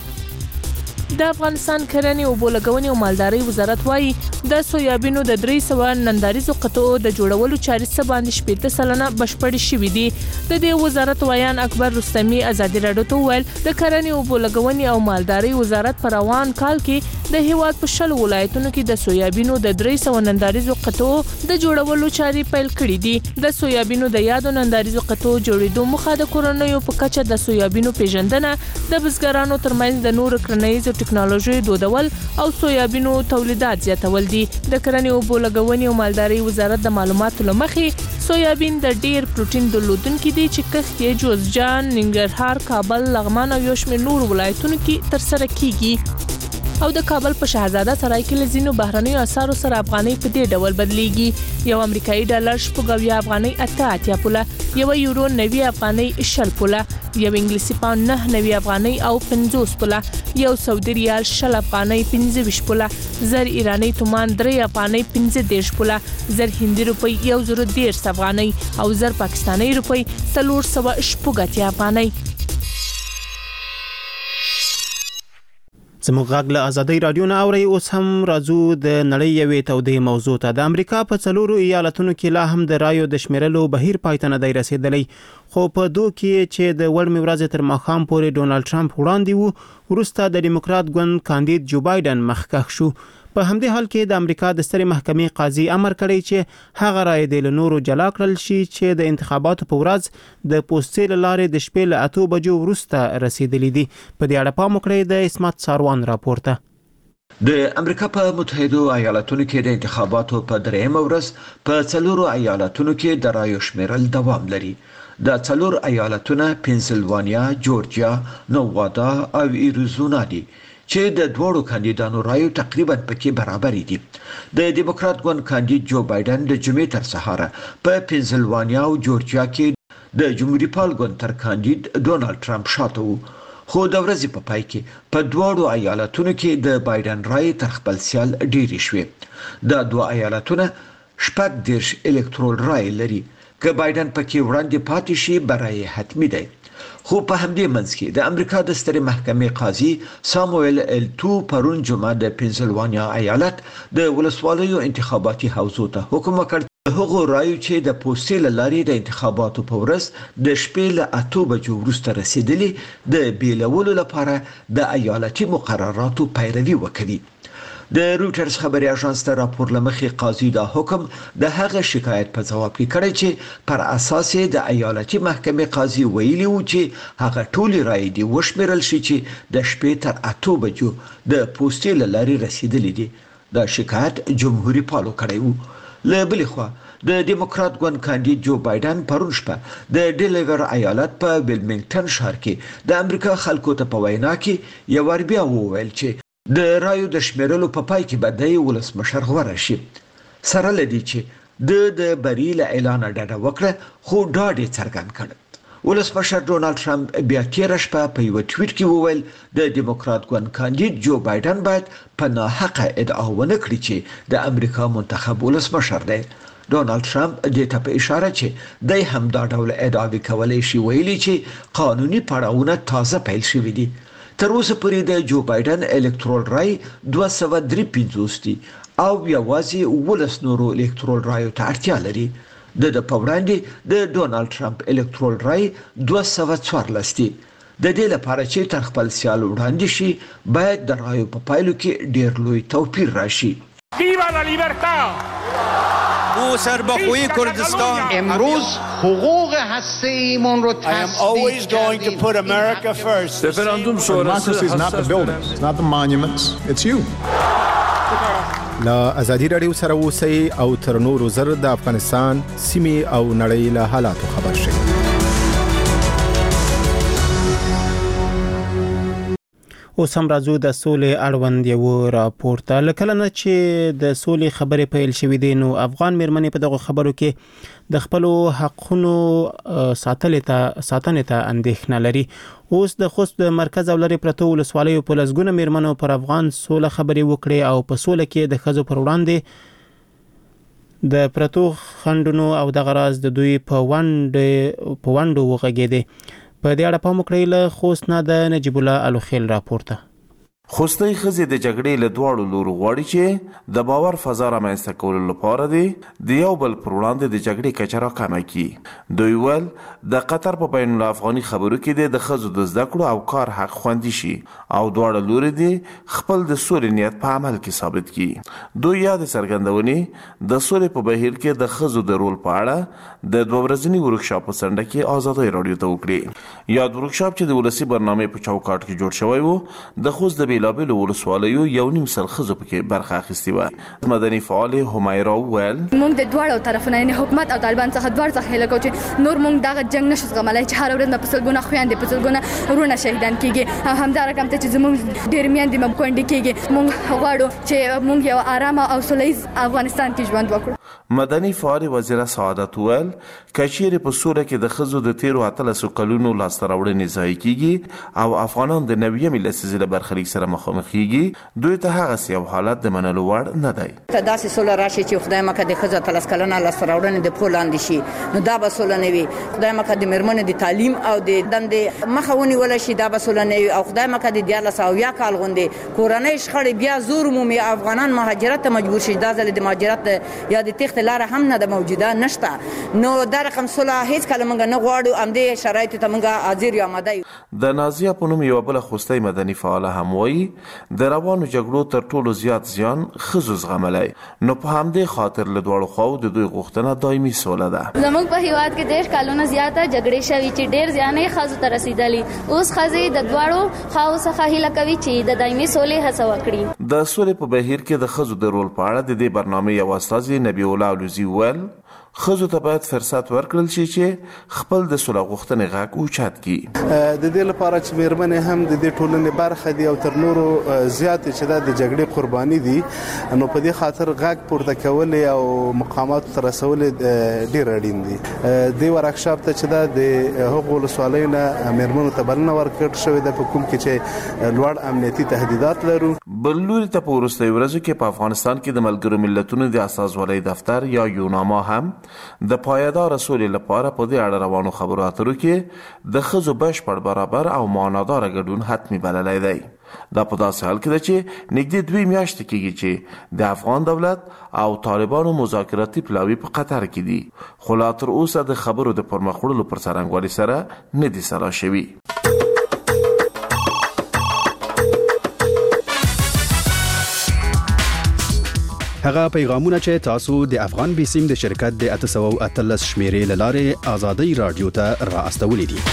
د افغانستان کرنې او بولګونې او مالدارۍ وزارت وايي د سویابینو د 300 ننداریزو قطعو د جوړولو چارې څه باندې 80% بشپړې شوې دي. د دې وزارت ویان اکبر رستمی ازادي راډیو ته وویل د کرنې او بولګونې او مالدارۍ وزارت په روان کال کې د هیواد په 10 ولایتونو کې د سویابینو د 300 ننداریزو قطعو د جوړولو چارې پیل کړې دي. د سویابینو د یادو ننداریزو قطعو جوړېدو موخه د کورنیو په کچه د سویابینو پیژندنه، د بزګرانو ترمنځ د نورو کرنیزو ټکنالوژي دودول او سویابینو تولیدات زیاتول دي. د کرنې او بولګونې او مالدارۍ وزارت د معلوماتو لمخې سویابین د ډیر پروتین درلودونکي دي چې کښت یې جوزجان، ننګرهار، کابل، لغمان او یو شمېر نور ولایتونو کې ترسره کیږي. او د کابل په شهزاده سرای کې لزینو بهرنیو اسعارو سره افغانۍ په دې ډول بدلیږي: یو امریکایي ډالر 90 افغانۍ 88 پوله، یو یورو 90 افغانۍ 60 پوله، یو انګلیسي پاوند 90 افغانۍ او 50 پوله، یو سعودي ریال 60 افغانۍ 25 پوله، زر ایرانی تومان 3 افغانۍ 15 پوله، زر هندي روپی 110 افغانۍ او زر پاکستاني روپی 480 افغانۍ. زموږ غږ له ازادي رادیو نه اوري. اوس هم راځو د نړۍ یوې تودې موضوع ته. د امریکا په 4 ایالتونو کې لا هم د رایو د شمیرلو بهیر پای ته نه دی رسیدلی، خو په دوه کې چې د وړمې ورځې تر ماښام پورې ډونالد ټرمپ وړاندې وو، وروسته د ډیموکرات ګوند کاندید جو بایدن مخکښ شو. په همدې حال کې د امریکا د سترې محکمې قاضي امر کړی چې هغه رایې د نورو جلا کړل شي چې د انتخاباتو په ورځ د پوسټې لارې د شپې له 8 بجو وروسته رسیدلې دي. په دې اړه پام وکړئ د اسمت ساروان راپورته. د امریکا په متحده ایالاتونو کې د انتخاباتو په 3مه ورځ په 4 ایالتونو کې د رایو شمیرل دوام لري. د 4 ایالتونه پنسلوانیا، جورجیا، نوادا او ایریزونا دي چې د دوړو کاندیدانو رایو تقریبا پکې برابر دي. د ډیموکرات ګوند کاندید جو بایدن د جمعې تر سهار په پنسلوانیا او جورجیا کې د جمهوریت پال ګوند تر کاندید ډونالد ټرمپ شاته وو، خو د ورځې په پای کې په دوړو ایالتونو کې د بایدن رای تر خپل سیال ډېری شوې. د دوه ایالتونه 14 الکترول رای لري. که بایدن پکې وړاندې پاتې شي برای حتمی دی. خو په همدې منځ کې د امریکا د سترې محکمې قاضي ساموئل التو پرون جمعه د پنسلوانیا ایالت د ولسوالیو انتخاباتي حوزو ته حکم وکړ هغه رایو چې د پوسټې لارې د انتخاباتو په ورځ د شپې له 8 بجو وروسته رسیدلي د بیلولو لپاره د ایالتي مقرراتو پیروي وکړي. د رويټرز خبري اژانس ته راپور لمخې قاضي دا حکم د هغه شکایت په جواب کې کړی چې پر اساس د ایالتي محکمې قاضي ویلي و چې هغه ټولې رایې دی وشمیرل شي چې د شپې تر 8 بجو د پوسټې لارې رسیدلې دي. دا شکایت جمهوریت پالو کړی وو. له بلې خوا د ډیموکرات ګوند کاندید جو بایدن پرون شپه د ډیلیور ایالت په ویلمنګټن ښار کې د امریکا خلکو ته په وینا کې یو ور بیا وویل چې د رایو د شمیرلو په پای کې به د ولسمشر غوړه شي. سره لدی چې د بریل اعلان ډډه وکړه، خو ډاډ یې څرګند کړ. ولسمشر ډونالد ټرمپ بیا تیر شپه په یو ټویټ کې وویل د ډیموکرات ګوند کاندید جو بایدن باید په ناحقه ادعا ونه کړي چې د امریکا منتخب ولسمشر دی. ډونالد ټرمپ دې ته په اشاره چې د هم دا ډول ادعاوې کولای شي ویلي چې قانوني پړاوونه تازه پیل شوي دي. تر اوسه پورې د جو بایدن الکترول رای 253 دي او یوازې 19 نورو الکترول رایو ته اړتیا لري. د پوراندې د ډونالد ټرمپ الکترول رای 214 دي. د دې لپاره چې تر خپل سیال وړاندې شي باید د رایو په پایلو کې ډیر لوی توپیر راشي. ویوا لا لیبرتا! او سربخوی کردستان امروز حقوق هسته‌ایمون رو I am always going to put America first. Democracy is not the buildings, it's not the monuments, it's you. لا ازادي رادیو سره اوسئ او تر نورو زر د افغانستان سیمې او نړۍ له حالاتو خبر شئ. اوس هم راځو د سولې اړوند یو راپورته. لکه نه چې د سولې خبرې پیل شوې دي نو افغان مېرمنې په دغه خبرو کې د خپل حقونو ساتنې ته اندېښنه لري. اوس د خوست د مرکز او لري پرتو ولسوالیو په لسګونه مېرمنو پر افغان سوله خبرې وکړي او په سوله کې د ښځو پر وړاندې د پرتو خندونو او د غراز د دوی په وندو وغږېدي. په دې اړه پام وکړئ. له خوست نه د نجیب الله الوخیل راپورته. خوستي خزي د جګړې له دواړو لورو غواړي چې د باور فضا رامنځته کولو لپاره د یو بل پر وړاندې د جګړې کچه راکمه کړي. دوی ول د قطر په بین الافغاني خبرو کې د ښځو د زده کړو او کار حق خوندي شي او دواړه لوري د خپل د سولې نیت په عمل کې ثابت کړي. دوی یاد څرګندونې د سولې په بهیر کې د ښځو د رول په اړه د 2 ورځني ورکشاپ په څنډه کې آزادۍ رادیو ته وکړي. یاد ورکشاپ چې د ولسی برنامه په چوکاټ کې جوړ شوی وو د خوست د بیلابیلو ولسوالیو یو نیم سل ښځو پکې برخه اخیستې وه. مدني فعال همیرا وویل موږ د دواړو طرفونو یعنې حکومت او طالبان څخه دواړو څخه هیله کوو چې نور موږ دغه جنګ نشو زغملی چې هره ورځ په سلګونه خویندې په سلګونه وروڼه شهیدان کیږي. همدارنګه هم چې زموږ ډېر میندې مو کونډې کیږي. موږ غواړو چې موږ یو آرامه او سولیز افغانستان کې ژوند وکړو. مدني فعال وزیر سعادت وویل کچېرې په سوله کې د ښځو د تیرو 18 کلونو لاسته راوړنې ځای کیږي او افغانان د 90 لسیزې له برخلیک سره مخامخ کیږي دوی ته هغه یو حالت د منلو وړ نه دی. ته داسې سوله راشي چې خدای مکه د ښځو 13 کلنه لاسته راوړنې د پښو لاندې شي نو دا به سوله نه وي. خدای مکه د مېرمنو د تعلیم او د دندې مخه ونیول شي دا به سوله نه وي. او خدای مکه د 1400 کال غوندې کورنۍ شخړې بیا زور مومي افغانان مهاجرت ته مجبور شي. دا ځل د مهاجرت یا د تخت لار هم نه د موجوده نشته نو دا رقم سوله هیڅ کله موږ نه غواړو. همدې شرایطو ته موږ حاضر یو آماده یو. د نازیه په نوم یو بل خوستي مدني فعال هم وایي د روانو جګړو تر ټولو زیات زیان ښځو زغملی نو په همدې خاطر له دواړو خواو د دوی غوښتنه دایمي سوله ده. زموږ په هیواد کې 10 کلونو زیاته جګړې شوي چې ډېر زیان یې ښځو ته رسېدلي. اوس ښځې د دواړو خواو څخه هیله کوي چې د دایمي سولې هڅه وکړي. د سولې په بهیر کې د ښځو د رول په اړه د دې برنامې یو استازي نبی الله الوزي وویل ښځو ته باید فرصت ورکړل شي چې خپل د سوله غوښتنې غږ اوچت کړي. د دې لپاره چې مېرمنې هم د دې ټولنې برخه دي او تر نورو زیات چې د جګړې قرباني دي نو په دې خاطر غږ پورته کول او مقامات تر رسول ډیر اړین دي. د ورکشاپ ته چې د حقوق ولسوالیو نه مېرمنو ته بلنه ورکړل شوې ده په کوم کې چې لوړ امنیتي تهدیدات لرو. بل لوري ته په وروستیو ورځو کې په افغانستان کې د ملګرو ملتونو د اساسوالۍ دفتر یا یوناما هم د پایدار سولې لپاره په دې اړه روانو خبرو اترو کې د ښځو بشپړ برابر او معنادار ګډون حتمي بللی دی. دا په داسې حال کې ده چې نږدې 2 میاشتې کېږي چې د افغان دولت او طالبانو مذاکراتي پلاوي په قطر کې دي خو لا تر اوسه د خبرو د پرمخ وړلو پر څرنګوالي سره نه دي سلا شوي. هغه پیغامونه چې تاسو د افغان بیسیم د شرکت د 813 شمیرې لاره آزادۍ رادیو ته را استولې دي.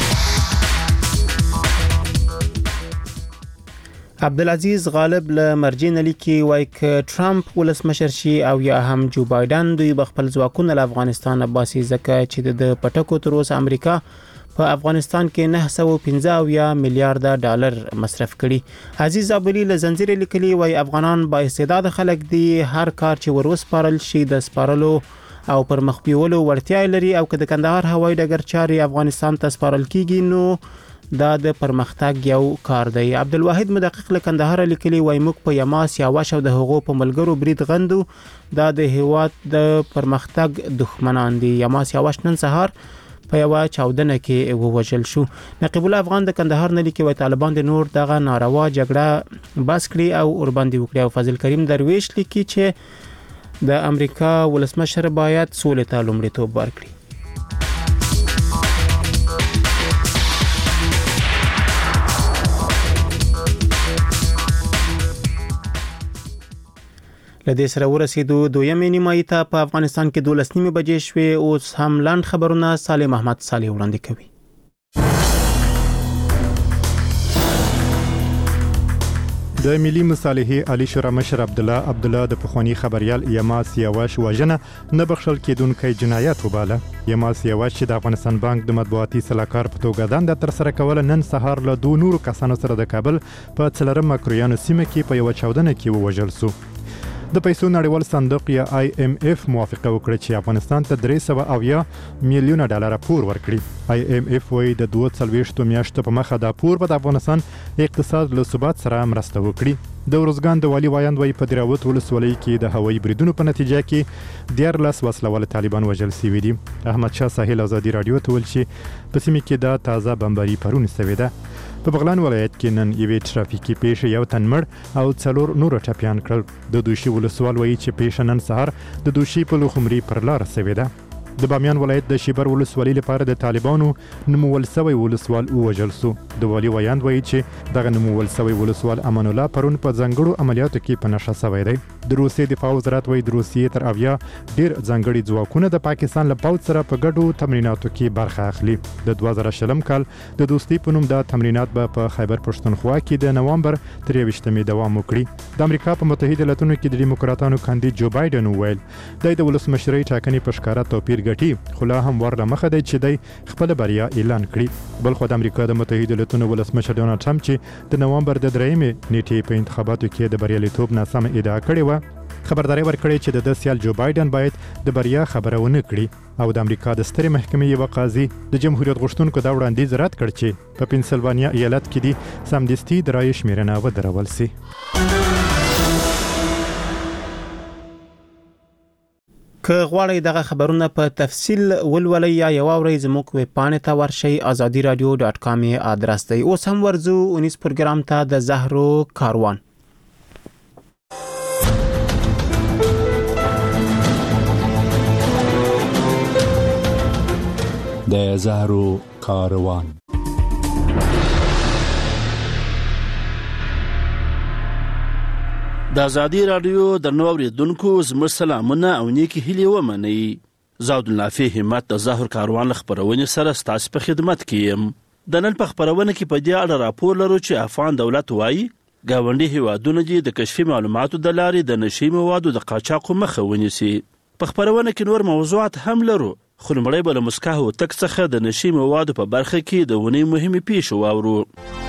عبدالعزیز غالب له مرجین لیکي وایي ک ټرمپ ولسمشر شي او یا هم جو بایدن دوی بخپل ځواکونه له افغانستان باسي ځکه چې د پټکو تر اوسه امریکا په افغانستان کې 915 میلیارډ ډالر مصرف کړي. عزیز ابلی له زنجیر لیکلي وای افغانان با استعداد خلک دي هر کار چې وروسپارل شي د سپارلو او پر مخ بیولو ورتیا لري او که د کندهار هوایي ډګر چاري افغانستان ته سپارل کیږي نو دا د پرمختګ یو کار دی. عبدالواحد مدقق له کندهار لیکلي وای موږ په یماس یا واش او د هغو په ملګرو برید غندو دا د هیواد د پرمختګ دښمنان دي. یماس یا واش نن سهار په یو چاودنه کې ووجل شو. نقیب الله افغان د کندهار نه لیکي وای طالبان د نور دغه ناروا جګړه بس کړي او اورباندې وکړي. او فضل کریم درویش لیکي چې د امریکا ولسمشر باید سولې ته لومړیتوب ورکړي. لدې سره ورسېدو دویمې نیمایي ته په افغانستان کې 12 بجې شوې. اوس هم لاند خبرونه صالح محمد صالح وړاندې کوي. د ملي مصالحې علی شورا مشر عبد الله د پخوانی خبريال یماس یواش وژنه نه بخښل کېدونکې جنایت وباله. یماس یواش چې د افغانستان بانک د مطبوعاتي سلاکار په توګه دنده تر سره کوله نن سهار له دوه نورو کسانو سره د کابل په څلرم مکرویانو سیمه کې په یو چاودنه کې ووژل شو. د پیسو نړیوال صندوق یا IMF موافقه وکړه چې افغانستان ته 370 میلیونه ډالر پور ورکړي. IMF وايي د 22 میاشتو په مخه د پور په افغانستان اقتصاد له ثبات سره مرسته وکړي. د ورزګان د والي وایند وای په دراوت ولسوالۍ کې د هوایي بریدونو په نتیجه کې 14 وسلوال طالبان وژل شوي دي. احمد شاه ساحل ازادي رادیو ته ویل چې په سیمه کې د تازه بمباري پرون شوې ده. په بغلان ولایت کې نن یوې ټرافیکي پیښې یو تن مړ او 4 نور ټپیان کړل. د دوشي ولسوال وایي چې پیښه نن سهار د دوشي په لوخمري پر لار شوې ده. د بامیان ولایت د شیبر ولسوالۍ لپاره د طالبانو نومول سوی ولسوال ووژل شو. د والي وایند وایي چې دغه نومول سوی ولسوال امان الله پرون په ځنګړو عملیاتو کې په نشه شوی دی. د روسیې دفاع وزارت وایي د روسیې تر اویا ډیر ځنګړي ځواکونه د پاکستان له پوځ سره په ګډو تمریناتو کې برخه اخلي. د 2020 کال د دوستي په نوم د تمرینات په خیبر پښتونخوا کې د نوامبر 23 دوام وکړي. د امریکا په متحده ایالاتونو کې د ډیموکراتانو کاندید جو بایدن وویل د ولسمشرۍ ټاکنې په ښکاره توپیر ګټي، خو لا هم ورله مخه دی چې دی خپل بریا اعلان کړي. بل خو د امریکا د متحده ایالاتونو ولسمشر ډونالد ټرمپ چې د نوامبر د 3 نیټې په انتخاباتو کې د بریالیتوب ناسم ادعا کړې و، خبرداري ورکړې چې د سیال جو بایدن باید د بریا خبره ونه کړي. او د امریکا د سترې محکمې یو قاضي د جمهوریت غوښتونکو دا وړاندیز رد کړ چې په پنسلوانیا ایالت کې د سمدستي د رایې شمیرنه ودرول شي. که غواړئ دغه خبرونه په تفصیل ولولئ یا یو اورئ زموږ ویب پاڼې ته ورشئ azadiradio.com آدرس دی. اوس هم ورځو 19 پروګرام ته د زهرو کاروان. د زهرو کاروان. د آزادی رادیو د نو اوریدونکو زموږ سلامونه او نیکی هیلې ومنئ. زاد النافع همت د زهر کاروان خبرونه سره ستاسو په خدمت کې يم. د نن په خبرونه کې په دې اړه راپور لرو چې افغان دولت وايي گاونډي هیوادونه د کشفي معلوماتو د لارې د نشي موادو د قاچاق مخه ونیسي. په خبرونه کې نور موضوعات هم لرو، خو لمړی به له مسکاهو تک څخه د نشي موادو په برخه کې د ونې مهمه پیښه واورو.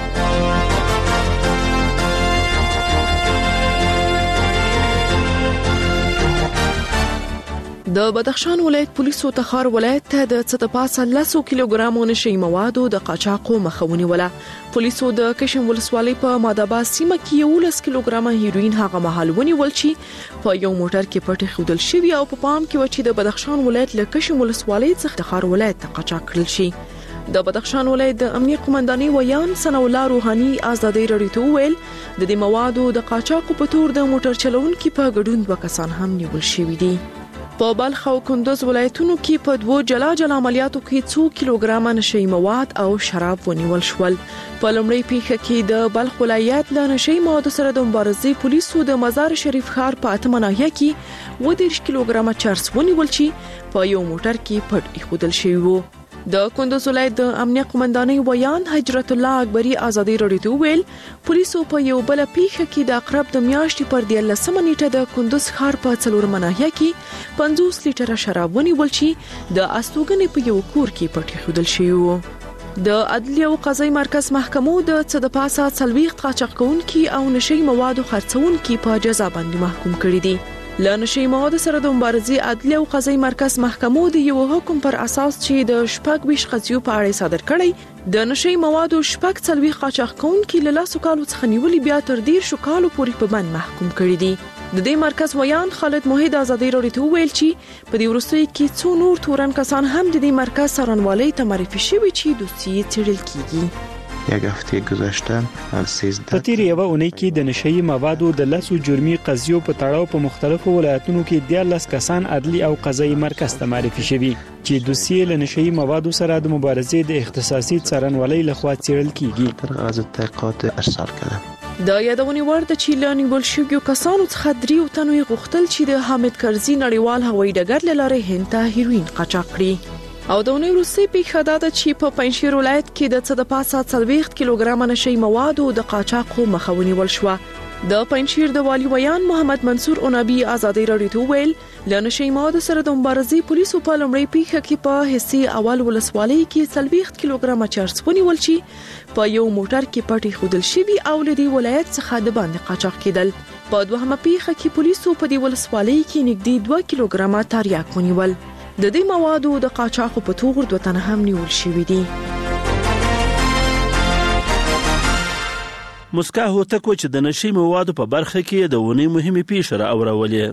د بدخشان ولایت پولیسو تخار ولایت ته د څه 10 کیلوګرامو نشي موادو د قاچاق مخه ونیوله. پولیسو د کشم ولسوالۍ په ماداباد سیمه کې 11 کیلوګرامه هیروین هغه مهال ونیول چې په یو موټر کې پټ خودل شوی او په پام کې و چې د بدخشان ولایت له کشم ولسوالۍ څخه تخار ولایت ته قاچاق کړل شي. د بدخشان ولایت د امنیه قومندانۍ ویان ثنا الله روحاني آزادۍ رادیو ته ویل د دې موادو د قاچاق په تور د موټر چلونکو په ګډون 2 کسان هم نیول شوي دي. په بلخ او کندوز ولایتونو کې په 2 جلا عملیاتو کې 2 کیلوګرامه نشي مواد او شراب ونیول شول. په لومړی پیښه کې د بلخ ولایت له نشي موادو سره د مبارزې پولیسو د مزار شریف ښار په اتمه ناحیه کې 30 کیلوګرامه چرس ونیول چې په یو موټر کې پټ ایښودل شوی وو. د کندوز ولایت د امنیه قومندانۍ ویان حجرت الله اکبری آزادۍ رادیو ته ویل پولیسو په یو بل پیښه کې د اقرب د میاشتې پر 13 نیټه د کندوز ښار په 4 مناحیه کې 50 لیټره شراب ونیول چې د استوګنې په یو کور کې پټ ایښودل شوی وو. د عدلیه او قضایي مرکز محکمو د څه د پاسه 40 قاچاق کوونکي او نشي موادو خرڅونکي په جزا باندې محکوم کړي دي. له نشي موادو سره د مبارزې عدلیه او قضایي مرکز محکمو د یو حکم پر اساس چې د 26 قضیو په اړه صادر کړی د نشي موادو 40 قاچاق کوونکي له 10 کالو څخه نیولې بیا تر 10 کالو پورې په بند محکوم کړي دي. د دې مرکز ویان خالد موحد ازادي راډیو ته ویل چې په دې وروستیو کې څو نور تورن کسان هم د دې مرکز څارنوالۍ ته معرفي شوي چې دوسیې څېړل کیږي. یک هفته گذشته از 13 په تیر یوه اونۍ کې د نشئی موادو د 10 جرمي قضیو په تړاو په مختلفو ولایتونو کې 14 کسان عدلي او قضایي مرکز ته معرفي شوي چې دوسیې له نشئی موادو سره د مبارزې د اختصاصي څارنوالۍ لخوا څېړل کیږي. تر غرض تحقیقات ارسال کردم. دا یادونه ورته چې له نیول شویو کسانو څخه 3 تنو غوښتل چې د حامد کرزي نړیوال هوایي ډګر له لارې هند ته هیروین قاچاق کړي. او د اونۍ وروستۍ پیښه دا ده چې په پنجشیر ولایت کې د څه د پاسه 40 کیلوګرام نشئی موادو د قاچاقو مخه ونیول شوه. د پنجشیر د والي ویان محمد منصور اونابي ازادي راډیو ته ویل له نشئی موادو سره د مبارزې پولیسو په لومړۍ پیښه کې په حصې اول ولسوالۍ کې 40 کیلوګرام چرس ونیول چې په یو موټر کې پټي خودل شوی او له دې ولایت څخه د باندې قاچاق کېدل. په دوهمه پیښه کې پولیسو په دې ولسوالۍ کې نږدې 2 کیلوګرام تریاک ونیول. د دې موادو د قاچاقو په توګه 2 تنه هم نیول شوي دي. مسکا هوتک چې د نشئی موادو په برخه کې د ونې مهمه پیښه را اورولې.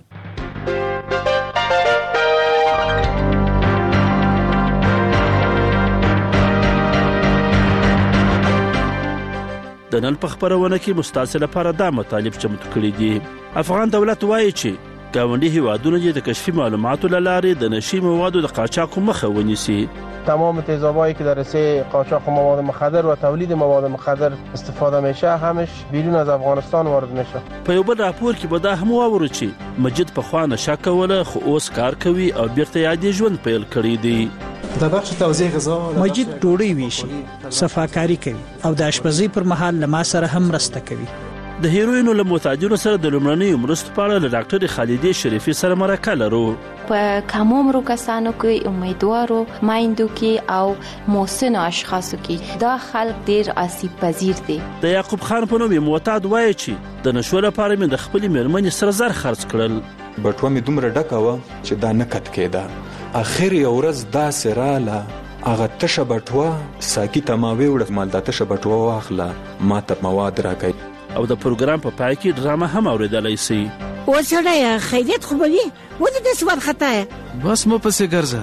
د نن په خبرونه کې مستعصل لپاره دا مطالب چمتو کړي دي. افغان دولت وایي چې گاونډي هیوادونه د کشفي معلوماتو لاره د نشئی موادو د قاچاق مخه ونیسي. تمام تیزابایی که در رسه قاچاق مواد مخدر و تولید مواد مخدر استفاده میشه همش بیرون از افغانستان وارد میشه. په یو بل راپور کې به دا هم واورو چې مجید په خوا نشه کوله خو اوس کار کوي او بیرته یادې ژوند پیل کړی دی. د بخش توزیع غذا مجید ډوډۍ ویشي، صفاکاری کوي او د اشپزۍ پر مهال له ما سره هم مرسته کوي. د هیروینو له متاجرو سره د لومړنیو مرستو په اړه له ډاکټر خالدې شریفي سره مرکه لرو. په کم عمرو کسانو کې، امیدوارو مایندو کې او محسن اشخاصو کې دا خلک ډیر آسیب پذیر دي. د یعقوب خان په نوم معتاد وایي چې د نشو لپاره مې د خپلې میرمنې سره زر خرڅ کړل. بټوه مې دومره ډکه وه چې دا نه کټ کېده. اخر یو ورځ داسې راله هغه تشه بټوه ساقي ته ما ویوړه مال دا تشه بټوه واخله ما ته مواد راکړي. او د پروګرام په پای کې ډرامه هم اوریدلای شي. و سړی خیریت خو به وي ولې داسې وارخطا یې؟ بس مو پسې ګرځه.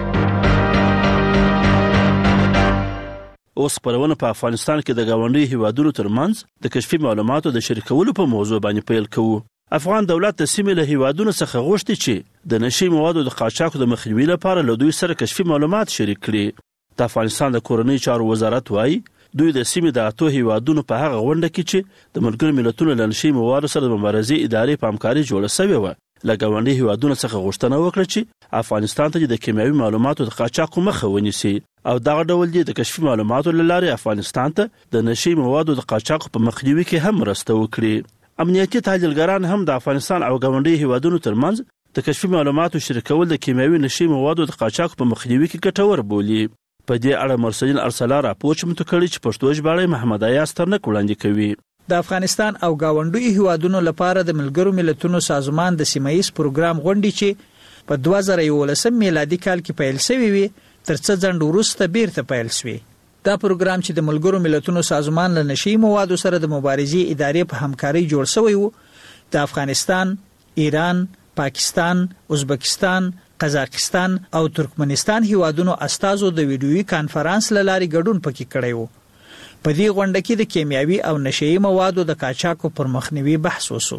اوس خبرونه په افغانستان کې د گاونډي هیوادونو ترمنځ د کشفي معلوماتو د شریکولو په موضوع باندې پیل کوو. افغان دولت د سیمې له هیوادونو څخه غوښتي چې د نشئی موادو د قاچاق د مخنیوي لپاره له دوی سره کشفي معلومات شریک کړي. د افغانستان د کورنۍ چارو وزارت وایي دوی د سیمې د 8 هیوادونو په هغه غونډه کې چې د ملګرو ملتونو له نشئی موادو سره د مبارزې ادارې په همکاري جوړه شوې وه له ګاونډي هیوادونو څخه غوښتنه وکړه چې افغانستان ته د کیمیاوي معلوماتو د قاچاق مخه ونیسي او دغه ډول د کشفي معلوماتو لاره افغانستان ته د نشئی موادو د قاچاق په مخنیوي کې هم مرسته وکړي. امنیتي تحلیلګران هم د افغانستان او ګاونډي هیوادونو ترمنځ د کشفي معلوماتو شریکول د کیمیاوي نشئی موادو د قاچاق په مخنیوي کې ګټور بولي. په دې اړه مرسلین ارسلا راپور چمتو کړی چې پښتو ژباړه محمد ایاز ترنک وړاندې کوي. د افغانستان او گاونډي هیوادونو لپاره د ملګرو ملتونو سازمان د سیمایي پروګرام غونډې چې په 2019 میلادي کال کې پیل شوی وي تر څه ځند وروسته بیرته پیل شوی. دا پروګرام چې د ملګرو ملتونو سازمان له نشئی موادو سره د مبارزې ادارې په همکاري جوړ شوی وو، د افغانستان، ایران، پاکستان، ازبکستان، قزاقستان او ترکمنستان هیوادونو استازو د ویډیويي کانفرنس لارې ګډون پکې کړی وو. په دې غونډه کې د کیمیاوي او نشئی موادو د قاچاقو پر مخنیوي بحث وشو.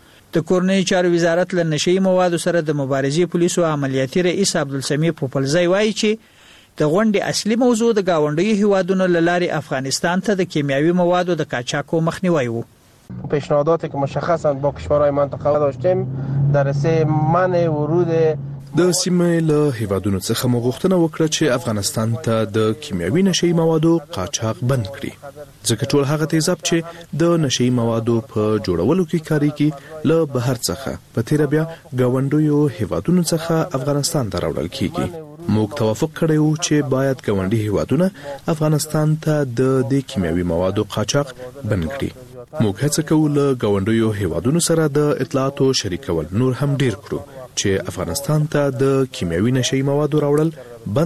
د کورنۍ چارو وزارت له نشئی موادو سره د مبارزې پولیسو عملیاتي رئیس عبدالسمیع پوپلزی وایي چې د غونډې اصلي موضوع د گاونډي هیوادونو لارې افغانستان ته د کیمیاوي موادو د قاچاقو مخنیوی وو. پیشنهاداتی که مشخصا با کشورهای منطقه داشتیم در رسه منع ورود د سیمې له هیوادونو څخه مو غوښتنه وکړه چې افغانستان ته د کیمیاوي نشئی موادو قاچاق بند کړي، ځکه ټول هغه تیزاب چې د نشئی موادو په جوړولو کې کاریږي له بهر څخه په تیر بیا ګاونډیو هیوادونو څخه افغانستان ته راوړل کیږي. موږ توافق کړی وو چې باید ګاونډي هیوادونه افغانستان ته د دې کیمیاوي موادو قاچاق بند کړي. موږ هڅه کوو له ګاونډیو هیوادونو سره د اطلاعاتو شریکول نور هم ډیر کړو چې افغانستان ته د کیمیاوي نشئی موادو راوړل بند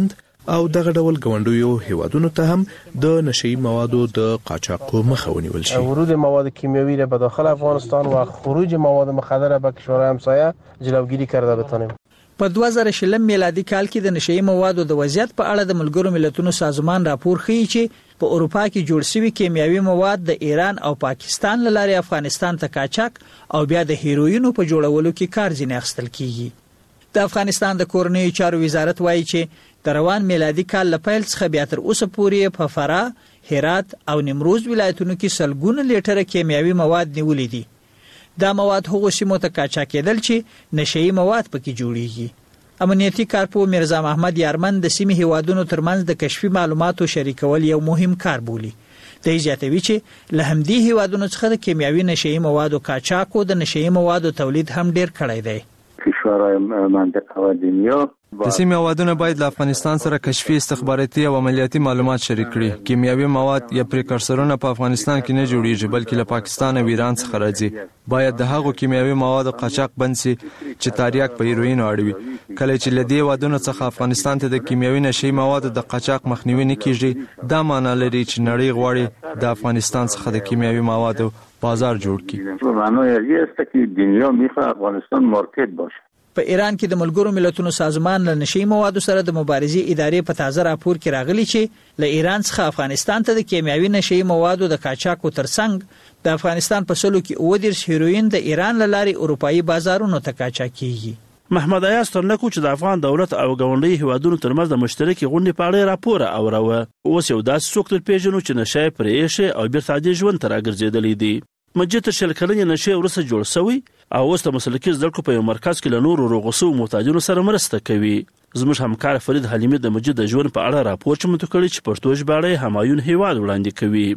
او دغه ډول ګوندیو هیوادونو ته هم د نشئی موادو د قاچاق مخه ونیول شي. ورود مواد کیمیاوی را به داخل افغانستان و خروج مواد مخدر به کشورهای همسایه جلوگیری کرده بتانیم. په 2020 میلادي کال کې د نشئی موادو د وضعیت په اړه د ملګرو ملتونو سازمان راپور ښیي چې په اروپا کې جوړ شوي کیمیاوي مواد د ایران او پاکستان له لارې افغانستان ته قاچاق او بیا د هیروینو په جوړولو کې کار ځینې اخیستل کیږي. د افغانستان د کورنیو چارو وزارت وایي چې د روان میلادي کال له پیل څخه بیا تر اوسه پورې په فراه، هرات او نیمروز ولایتونو کې سلګونه لیټره کیمیاوي مواد نیولې دي. دا مواد هغو سیمو ته قاچاق کېدل چې نشئی مواد پکې جوړیږي. امنیتي کارپو میرزا محمد یارمن د سیمې هیوادونو ترمنځ د کشفي معلوماتو شریکول یو مهم کار بولي. د زیاتوي چې له همدې هیوادونو څخه د کیمیاوي نشئی موادو قاچاق او د نشئی موادو تولید هم ډیر کړی دی. کشورهای منطقه و دنیا د سیمې هیوادونه باید له افغانستان سره کشفي استخباراتي او عملیاتي معلومات شریک کړي. کیمیاوي مواد یا پریکورسرونه په افغانستان کې نه جوړیږي بلکې له پاکستان او ایران څخه راځي. باید د هغو کیمیاوي موادو قاچاق بند شي چې تاریاک په هیروین اړوي. کله چې له دې هیوادونو څخه افغانستان ته د کیمیاوي نشئی موادو د قاچاق مخنیوي نه کیږي، دا معنی لري چې نړۍ غواړي د افغانستان څخه د کیمیاوي موادو بازار جوړ کړي. معنی یې است چې دنیا میخواد افغانستان مارکت باشه. په ایران کې د ملګرو ملتونو سازمان له نشئی موادو سره د مبارزې ادارې په تازه راپور کې راغلي چې له ایران څخه افغانستان ته د کیمیاوي نشئی موادو د قاچاق ترڅنګ د افغانستان په سلو کې 29 هیروین د ایران له لارې اروپایي بازارونو ته قاچاق کیږي. محمد ایاز ترنکو چې د افغان دولت او ګاونډي هیوادونو ترمنځ د مشترکې غونډې په اړه راپور اوروه. اوس یو داسې څوک تر پیژنو چې نشای پرې ایښې او بیرته عادي ژوند ته راګرځېدلی دی. مجید تر شل کلنې نشې وروسته جوړ شوی او اوس د مسلکي زده کړو په یو مرکز کې له نورو روغو شوو محتاجانو سره مرسته کوي. زموږ همکار فرید حلیمي د مجید د ژوند په اړه راپور چمتو کړی چې پښتو ژباړه یې همایون هیواد وړاندې کوي.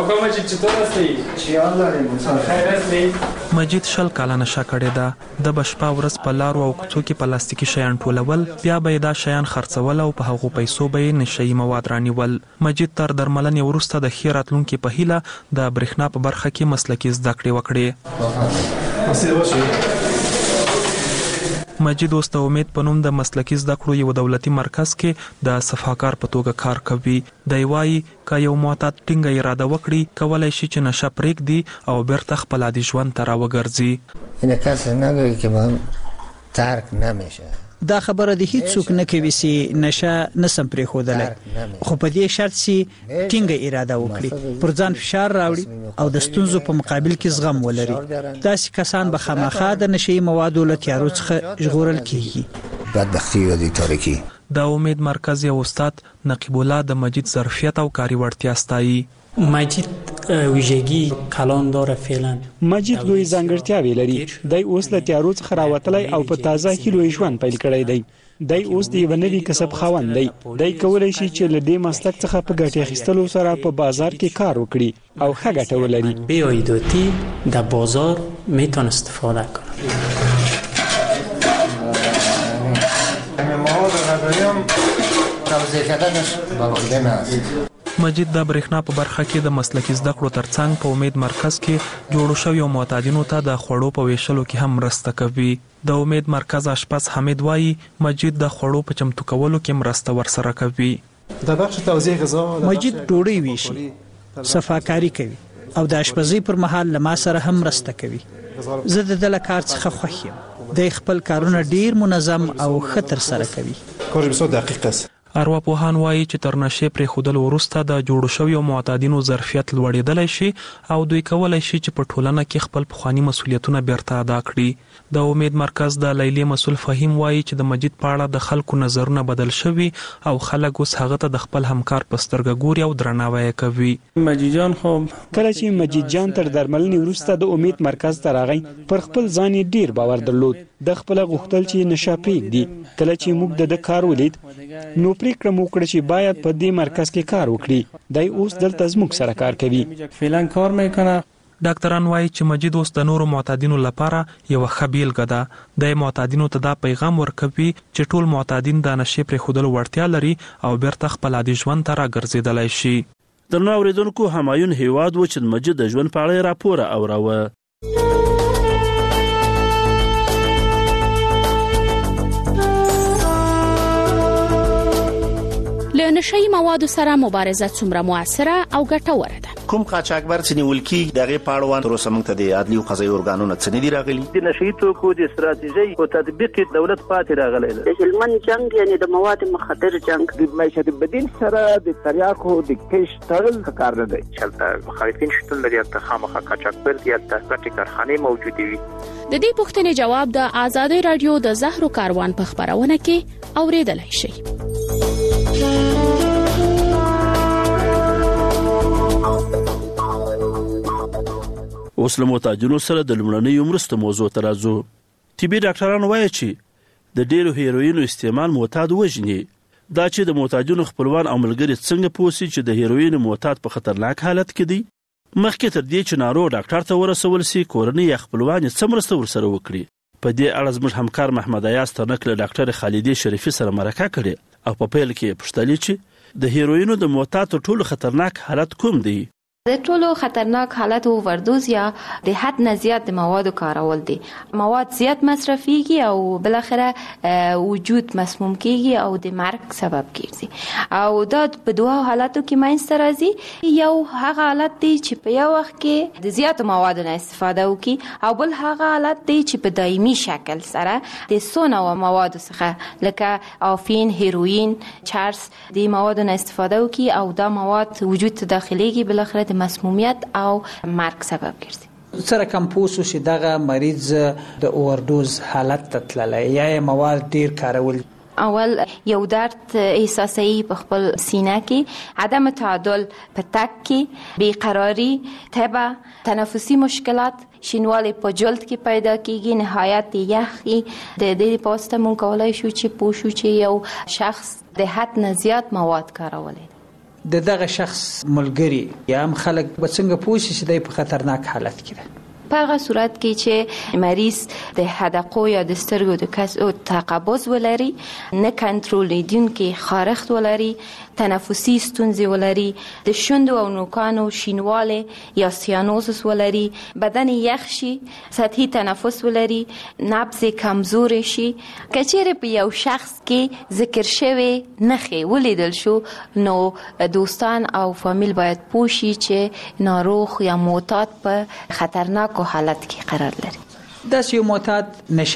مجید شل کاله نشه کړې ده. د بشپا ورځ په لارو او کوڅو کې پلاستیکي شیان ټولول، بیا به دا شیان خرڅول او په هغو پیسو به نشئی مواد رانیول. مجید تر درملنې وروسته د ښې راتلونکي په هیله د برېښنا په برخه کې مسلکي زده کړې وکړې. مجید اوس د امید په نوم د مسلکي زده کړو یو دولتي مرکز کې د صفاکار په توګه کار کوي. دی وایي که یو معتاد ټینګه اراده وکړي کولی شي چې نشه پرېږدي او بیرته خپل عادي ژوند ته راوګرځي. این کسی نگویی که من ترک نمیشه. دا خبره د هیڅ څوک نه کوي چې نشه نسم پرېښودلی، خو په دې شرط چې ټینګه اراده وکړي، پر ځان فشار راوړي او د ستونزو په مقابل کې زغم ولري. داسې کسان به خامخا د نشئی موادو له تیارو څخه ژغورل کیږي. بدبختي او د تاریکي. د امید مرکز یو استاد نقیب الله د مجید ظرفیت او کاري وړتیا ستایي. مجید ویژگی کلان داره فعلا. مجید لوی ځانګړتیاوې لري. دی اوس له تیارو څخه راوتلی او په تازه هیلو ژوند پیل کړی دی. دی اوس د یو نوي کسب خاوند دی. دی کولی شي چې له دې مسلک څخه په ګټې اخیستلو سره په بازار کې کار وکړي او ښه ګټه ولري. به عایداتی در بازار میتونه استفاده کنه. مجید د برېښنا په برخه کې د مسلکي زده کړو ترڅنګ په امید مرکز کې جوړو شویو معتادینو ته د خوړو په ویشلو کې هم مرسته کوي. د امید مرکز اشپز حمید وایي مجید د خوړو په چمتو کولو کې مرسته ورسره کوي. مجید ډوډۍ ویشي، صفاکاري کوي او د اشپزۍ پر مهال له ما سره هم مرسته کوي. زه د ده له کار څخه خوښ یم. دی خپل کارونه ډیر منظم او ښه ترسره کوي. ارواپوهان وایي چې تر نشې پرېښودلو وروسته د جوړو شویو معتادینو ظرفیت لوړېدلی شي او دوی کولی شي چې په ټولنه کې خپل پخواني مسؤلیتونه بیرته ادا کړي. د امید مرکز د لیلې مسؤل فهیم وایي چې د مجید په اړه د خلکو نظرونه بدل شوي او خلک اوس هغه ته د خپل همکار په سترګه ګوري او درناوی کوي. مجید جان خو کله چې مجید جان تر درملنې وروسته د امید مرکز ته راغی پر خپل ځان یې ډیر باور درلود. د خپل غوښتل چې نشه پرېږدي. کله چې موږ د کار ولید نو پریکړه مو وکړه چې باید په دې مرکز کې کار وکړي. دی اوس دلته زموږ سره کار کوي. فعلا کار میکنه. ډاکټران وایي چې مجید اوس د نورو معتادینو لپاره یو ښه بیلګه ده. د معتادینو ته دا پیغام ورکوي چې ټول معتادین د نشې پرېښودلو وړتیا لري او بیرته خپل عادي ژوند ته راګرځېدلی شي. درنو اورېدونکو، همایون هیواد و چې د مجید د ژوند په اړه راپور اوروه. له نشئی موادو سره مبارزه څومره موثره او ګټوره ده. کوم قاچاقبر چې نیول کیږي دغه پاړوان تر اوسه موږ ته د عدلي او قضایي ارګانونو څخه نه دي راغلي. د نشئی توکو د استراتیژي او تطبیق دولت پاتې راغلی دی. د هلمند جنگ یعنی د مواد مخدر جنگ د معیشت بدیل سره د تریاکو د کش تړل کار نه دی. چلته مخالفین شتون لري ته خامخا قاچاقبر دي ته ګټي کارخانه موجوده وي. د دې پوښتنې جواب د آزادۍ رادیو د زهرو کاروان په خبرونه کې اوریدلای شئ. اوس له محتاجینو سره د لومړنۍ مرستو موضوع ته راځو. طبي ډاکټران وایي چې د ډیرو هیروینو استعمال معتاد وژني. دا چې د محتاجینو خپلوان او ملګري څنګه پوښي چې د هیروینو معتاد په خطرناک حالت کې دي. مخکې تر دې چې ناروغ ډاکټر ته ورسول شي کورنۍ یا خپلوان یې څه مرسته ورسره وکړي. په دې اړه زموږ همکار محمد ایاز تنک له ډاکټر خالدې شریفي سره مرکه کړې او په پیل کې پوښتنه چې د هیروینو د معتاد تر ټولو خطرناک حالت کوم دی؟ د ټولو خطرناک حالت اووردوز یا د حد نه زیات د موادو کارول دي. مواد زیات مصرفيږي او بل اخره وجود مسموم کیږي او د مرګ سبب کیږي. او دا په دوه حالاتو کې منځته راځي. یو هغه حالت دی چې په یو وخت کې د زیات موادو نه استفاده وکي او بل هغه حالت دی چې په دایمي شکل سره د سونه او موادو څخه لکه افین، هیروین، چرس د موادو نه استفاده وکي او دا مواد وجود ته داخليږي بل اخره مسمومیت او مرګ سبب ګرځي. سره کم پوسو چې دغه مریض د اووردوز حالت ته تللی یا مواد ډیر کارول. اول یو درد احساسي په خپل سینه کې، عدم تعادل په تک کې، بیقراری، تبه، تنفسي مشکلات، شینوالی په جلد کې پیدا کیږي، نهایت یخي. د دې پوسټه مونږ کولای شو چې پوښو چې یو شخص د حد نه زیات مواد کارولي. د دغه شخص ملګری یا هم خلک به څنګه پوښي چې د په خطرناک حالت کې ده؟ په هغه صورت کې چې مریض د حدقو یا د سترګو د کسو تقبض ولري، نه کنټرولیدونکي خارښت ولري، تنفسي ستونزې ولري، د شوندو او نوکانو شینواله یا سیانوزس ولري، بدن یخ شي، سطحي تنفس ولري، نبض کمزور شي. کچېره په یو شخص کې ذکر شوی نښې ولیدل شو نو دوستان او فامیل باید پوښي چې ناروغ یا معتاد په خطرناک حالت کې قرار لري. دا چې یو معتاد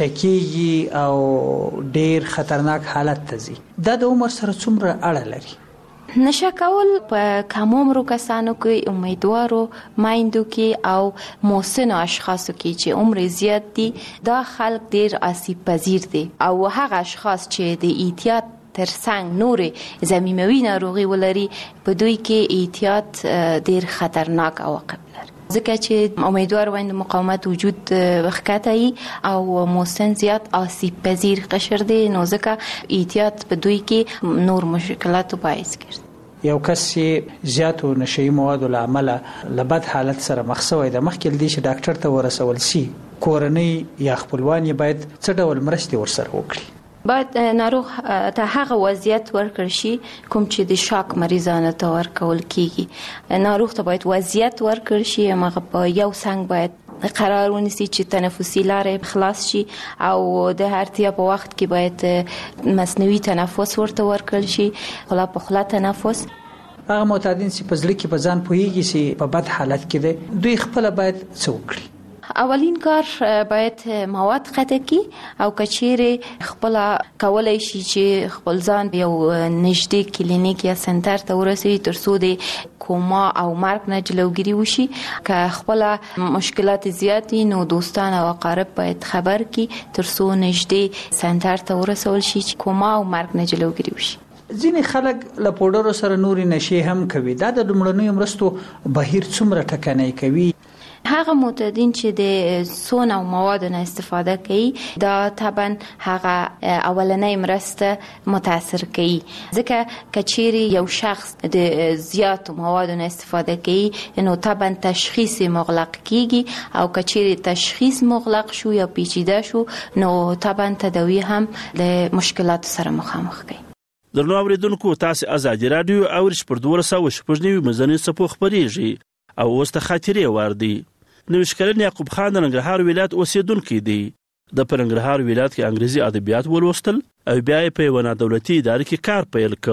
نشکیږي او ډیر خطرناک حالت ته ځي، دا د عمر سره څومره اړه لري؟ نشه کول په کم عمرو کسانو کې، امیدوارو مایندو کې او موسنو اشخاصو کې چې عمر زیات دي، دا خلک ډیر آسیب پذیر دي او هغه اشخاص چې د احتیاط ترڅنګ نورې ضمیموي ناروغي ولري په دوی کې احتیاط ډیر خطرناک عواقب لري. ځکه چې امیدوار وایند مقاومت وجود وخکتای او موسن زیات آسیب پذیر قشر دی، نو ځکه احتیاط په دوی کې نور مشکلاتو باعث ګرځي. یو کس چې زیاتو نشئی موادو له امله له بد حالت سره مخ شوی د مخکې لدی چې ډاکټر ته ورسول شي، کورنۍ یا خپلوان یې باید څه ډول مرستې ورسره وکړي؟ باید ناروغ ته هغه وضعیت ورکړ شي کوم چې د شاک مریضانو ته ورکول کیږي. ناروغ ته باید وضعیت ورکړ شي، هغه په یو څنګ باید قرار ونیسي چې تنفسي لارې خلاص شي او د اړتیا په وخت کې باید مصنوعي تنفس ورته ورکړل شي، خلا په خلا تنفس. هغه معتادین چې په ځل کې په ځان پوهیږي چې په بد حالت کې دي، دوی خپل باید څه وکړي؟ اولین کار باید مواد قطع کی او کچېره خپل کولای شي چې خپل ځان یو نږدې کلینیک یا سنټر ته ورسوي ترڅو د کوما او مرګ نه جلوګیری وشي. که خپل مشکلات زیاتی نو دوستان او اقارب باید خبر کی ترڅو نږدې سنټر ته ورسول شي چې کوما او مرګ نه جلوګیری وشي. ځینې خلک له پوډرو سره نوري نشي هم کوي. دا د لومړنیو مرستو بهیر څومره ټکنۍ کوي؟ هغه معتادین چې د سون او موادو نه استفاده کوي دا طبعا هغه اولنۍ مرسته متاثر کوي، ځکه کچېری یو شخص د زیات موادو نه استفاده کوي نو طبعا تشخیص مغلق کیږي او کچېری تشخیص مغلق شو یا پیچیده شو نو طبعا تداوی هم له مشکلات سره مخامخ کوي. درنو اوریدونکو، تاسو آزادي رادیو او پر 290 مزنی صفو خبريږي او اوس ته خاطرې واردی. نوښکلن یعقوب خان د ننګرهار ولایت اوسیدونکی دی. د ننګرهار ولایت کې انګریزي ادبیات ولوستل او بیا په یو نه دولتي ادارې کې کار پیل کړ،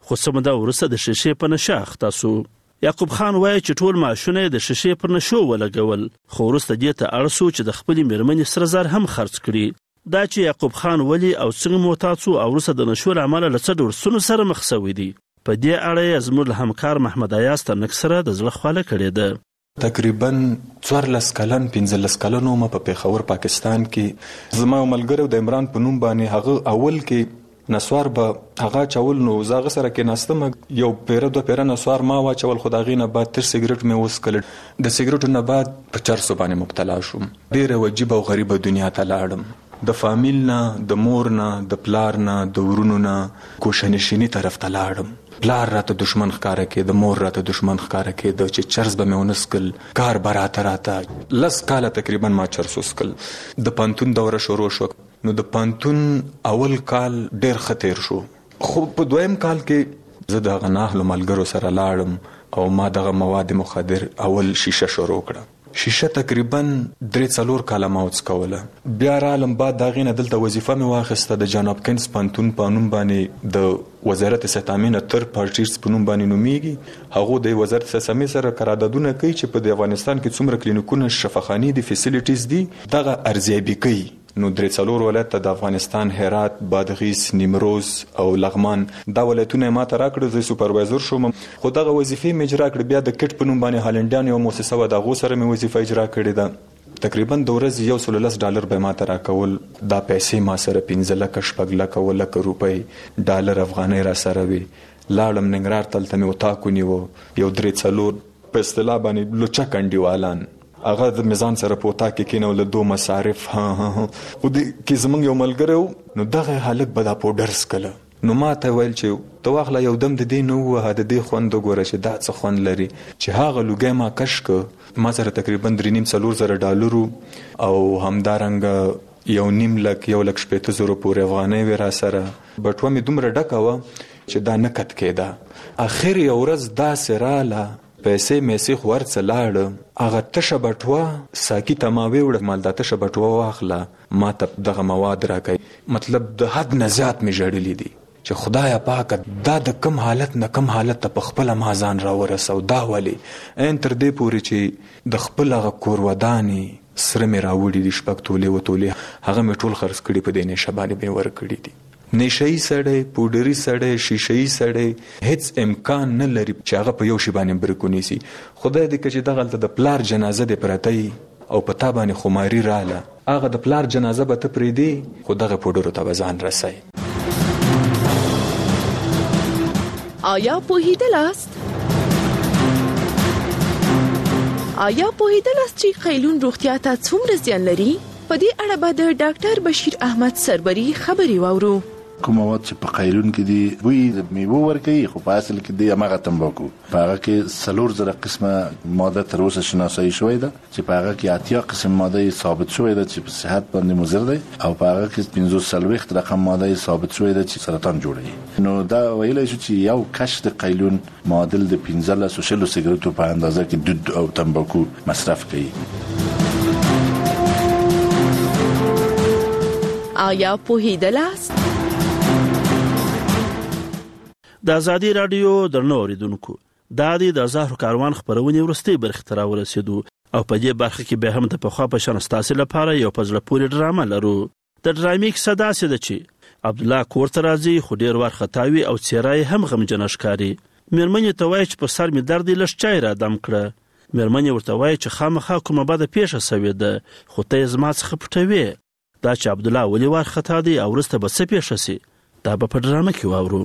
خو سمدا ورسته د شیشې په نشه اخته سو. یعقوب خان وایي چې ټول معاشونه د شیشې پر نشو ولګول، خو ورسته دې ته اړ سو چې د خپلې میرمنې سره زر هم خرڅ کړي. دا چې یعقوب خان ولی او څنګه معتاد سو او ورسته د نشو له امله له څه ډول ستونزو سره مخ شوی دی. په دې اړه یې زموږ همکار محمد ایاز ترنک سره د زړه خواله کړې ده. تقریبا 14 کلن 15 کلن ما په پیښور پاکستان کې زما ملګری د عمران په نوم باندې هغه اول کې نسوار به هغه چول نو زاغه سره کې ناستم یو پیره دو پیره نسوار ما واچول خدای نه بعد تر سیګریټ مې وسکل د سیګریټو نه بعد په 400 باندې مبتلا شوم. ډیره وجیب او غریبه دنیا ته لاړم، د فامیل نه د مور نه د پلار نه د ورونو نه کوشنشینی طرف ته لاړم. پلار راته دشمن ښکارا کې، د مور راته دشمن ښکارا کې، د چې چرس به مې ونسکل کار براته راته 10 کاله تقریبا ما چرس وسکل. د پانتون دوره شروع شو، نو د پانتون اول کال ډیر خطر شو، خو په دویم کال کې زه د غناهلو ملګرو سره لاړم او ما دغه مواد مخدر اول شیشه شروع کړه. شیشه تقریبا 3-4 کاله ما وڅکوله. بیا رالم بعد دغه نه دلته وظیفه مې واخیسته د جان هاپکینز پانتون په نوم باندې د وزارت صحت تامین تر پارټیز په نوم باندې نومیږي. هغه د وزارت صحت تامین سره قراردادونه کوي چې په افغانستان کې څومره کلینیکونه شفاخاني دي فیسیلیټیز دي دغه ارزیابي کوي. نو 3 ولایت ته د افغانستان هرات، بادغیس، نیمروز او لغمان دا ولایتونه ما ته راکړل، زه سوپروایزر شوم. خو دغه وظیفې مې اجرا کړې. بیا د کټ په نوم باندې هالنډیان یو مؤسسه و دغه سره مې وظیفه اجرا کړې ده. تقریبا د ورځې $110 به ما ته راکول. دا پیسې ما سره 15 لک شپږ لک ولک روپۍ ډالر افغانۍ را سره وي. لاړم ننګرهار تلته مې وتاکو نیو یو 3-4 په اصطلاح باندې لوچه کنډیوالان هغه د میزان سره پوتا کې کینول دو مصارف خو د کې زمونږ یو ملګری نو دغه حالت به دا پودرس کله. نو ما ته ویل چې تو واخله یو دم د دې نو وه د دې خوند وګوره چې دا څه خوند لري. چې هغه لوګی ما کش که ما سره تقریبا $3.5 او همدارنګه 1.5 لک 1,50,000 پورې افغانۍ وې را سره. بټوه مې دومره ډکه وه چې دا نه کت کېده. اخر یو ورځ داسې راله پیسې میسې خو ورڅه لاړه هغه تشه بټوه ساکي تماوې وړه مال دا تشه بټوه واخله ما ته دغه مواد راکوي. مطلب د حد نه زیات مې ژړلي دي چې خدایا پاکه دا د کم حالت نه کم حالت ته په خپله ما ځان راورسو. دا ولې ان تر دې پورې چې د خپل هغه کور ودانې سره مې راوړي دي 6 تولې و تولې هغه مې ټول خرڅ کړي په دې نشه باندې مې ورکړي دي. نشئی سړی، پودري سړی، شیشه‌ای سړی هیڅ امکان نه لري چې هغه په یو شی باندې برکونی سي. خدای دې کړي چې دغه د پلار جنازه دې پرته او په تا باندې خماري رااله هغه د پلار جنازه به ته پرېږدي خو دغه پودرو ته به ځان رسوي. آیا پوهیدلاست چې قیلون روغتیا ته څومره زیان لري؟ په دې اړه به د ډاکټر بشیر احمد سربری خبري واورو. کوم مواد چې په قیلون کې دي بوی د میوه ورکوي خو په اصل کې د هغه تمباکو په هغه کې 4 قسمه ماده تر اوسه شناسایی شوې ده چې په هغه کې 80 قسم ماده ثابت شوې ده چې په صحت باندې مضر دي او په هغه کې 15 رقم ماده ثابت شوې ده چې سرطان جوړوي. نو دا ویلای شو چې یو کش د قیلون معادل د 15 سیګریټو په اندازه کې دود او تمباکو مصرف کوي. آیا پوهیدلاست؟ د ازادي رادیو درنو اوریدونکو دا د زهرو کاروان خبرونه ورستي برخه تر ورسېدو او په دې برخه کې به هم د پخوا په شان ستاسو لپاره یو پزله پوری ډرامه لرو. د ډرامې کیسه داسې ده چې عبدالله کور ته راځي خو ډیر وار خطاوي او څیرای هم غمجن ښکاري. میرمنې ته وایي چې په سر می درد لږ چای را دم کړه. میرمنې ورته وایي چې خامخا کومه بده پیښه سوې ده خو ته زما څخه پټوي. دا چې عبدالله ولې وار خطا دی او ورسته به څه پیښه سي دا به په ډرامه کې واورو.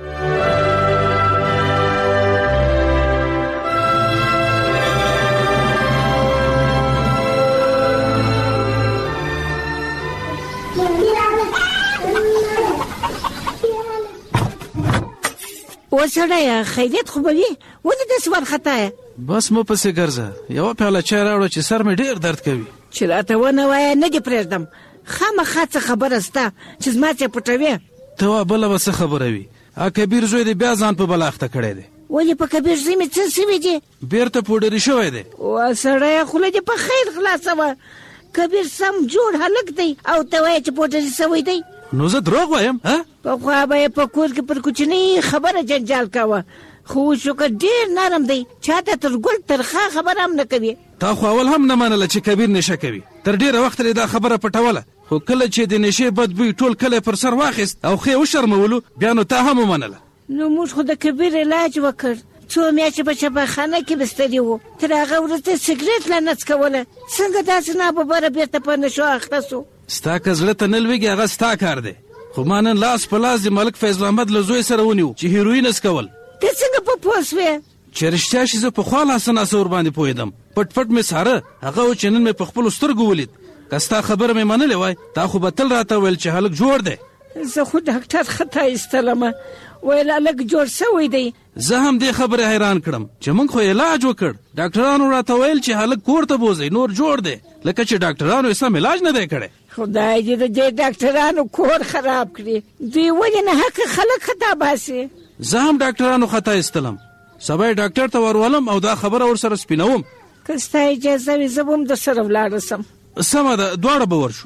وسړی خیریت خو به وي ولې داسې وارخطایه؟ بس مو پسې ګرځه یوه پیاله چای راوړه چې سر مې ډېر درد کوي. چې راته ونه وایه نه دې پرېږدم. خامخا څه خبره سته چې زما څه پټوې؟ ته وا بله به څه خبره وي؟ کبیر زوی دې بیا ځان په بلا اخته کړی دی. ولې په کبیر زوی مې څه سوي دي؟ بیرته پوډري شوی دی. وسړیه خوله دې په خیر خلاصوه. کبیر سم جوړ هلک دی او ته وایې چې پوډري سوی دی. نو زه دروغ وایم ها؟ پخوا به یې په کور کې پر کوچنۍ خبره جنجال کوه، خو شکر ډېر نرم دی، چاته تر ګل ترخه خبره هم نه کوي. تا خو اول هم نه منله چې کبیر نشه کوي، تر ډېره وخته یې دا خبره پټوله، خو کله چې د نشې بد بوی ټول کلی پر سر واخیست او ښې وشرمولو بیا نو تا هم ومنله. نو موږ خو د کبیر علاج وکړ، 2 میاشتې په شفاخانه کې بستري وو، تر هغه وروسته سګرټ لا نڅکوله، څنګه داسې ناببره بېرته په نشو اخته سو. ستا که زړه ته نه لوېږي هغه ستا کار دی، خو ما نن لاس په لاس د ملک فیض محمد له زوی سره ونیو چې هیروین څکول. ته څنګه په پوه سوې؟ چې رښتیا شي زه پخوا لاسه ناسه ورباندې پوهېدم، پټ پټ مې څاره، هغه و چې نن مې په خپلو سترګو ولید. که ستا خبره مې منلې وای تا خو به تل راته ویل چې هلک جوړ دی. زه خو ډاکټر خطا ایستلمه، ویل هلک جوړ سوی دی. زه هم دې خبرې حیران کړم چې موږ خو علاج وکړ، ډاکټرانو راته ویل چې هلک کور ته بوځئ نور جوړ دی، لکه چې ډاکټرانو یې سم علاج نه دی کړی. خدای دې د دې ډاکټرانو کور خراب کړي، دوی ولې نه حق خلک خطا باسي. زه هم ډاکټرانو خطا ایستلم، سبا یې ډاکټر ته ورولم او دا خبره ورسره سپینوم. که ستا اجازه وي زه به هم درسره ولاړه سم. سمه ده، دواړه به ورشو.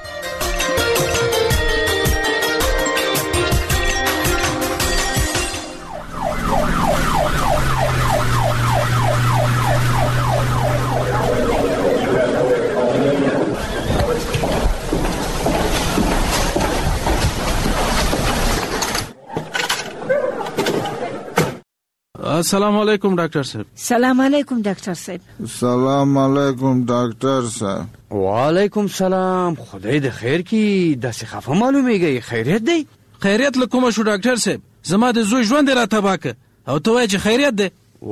السلام علیکم ډاکټر صاحب. سلام علیکم ډاکټر صاحب. سلام علیکم ډاکټر صاحب. وعلیکم سلام. خدای د خیر کی، داسې خفه معلومیږي، خیریت دی؟ خیریت له کومه شو ډاکټر صاحب؟ زما د زوی ژوند را تباه که او ته وایې چې خیریت دی.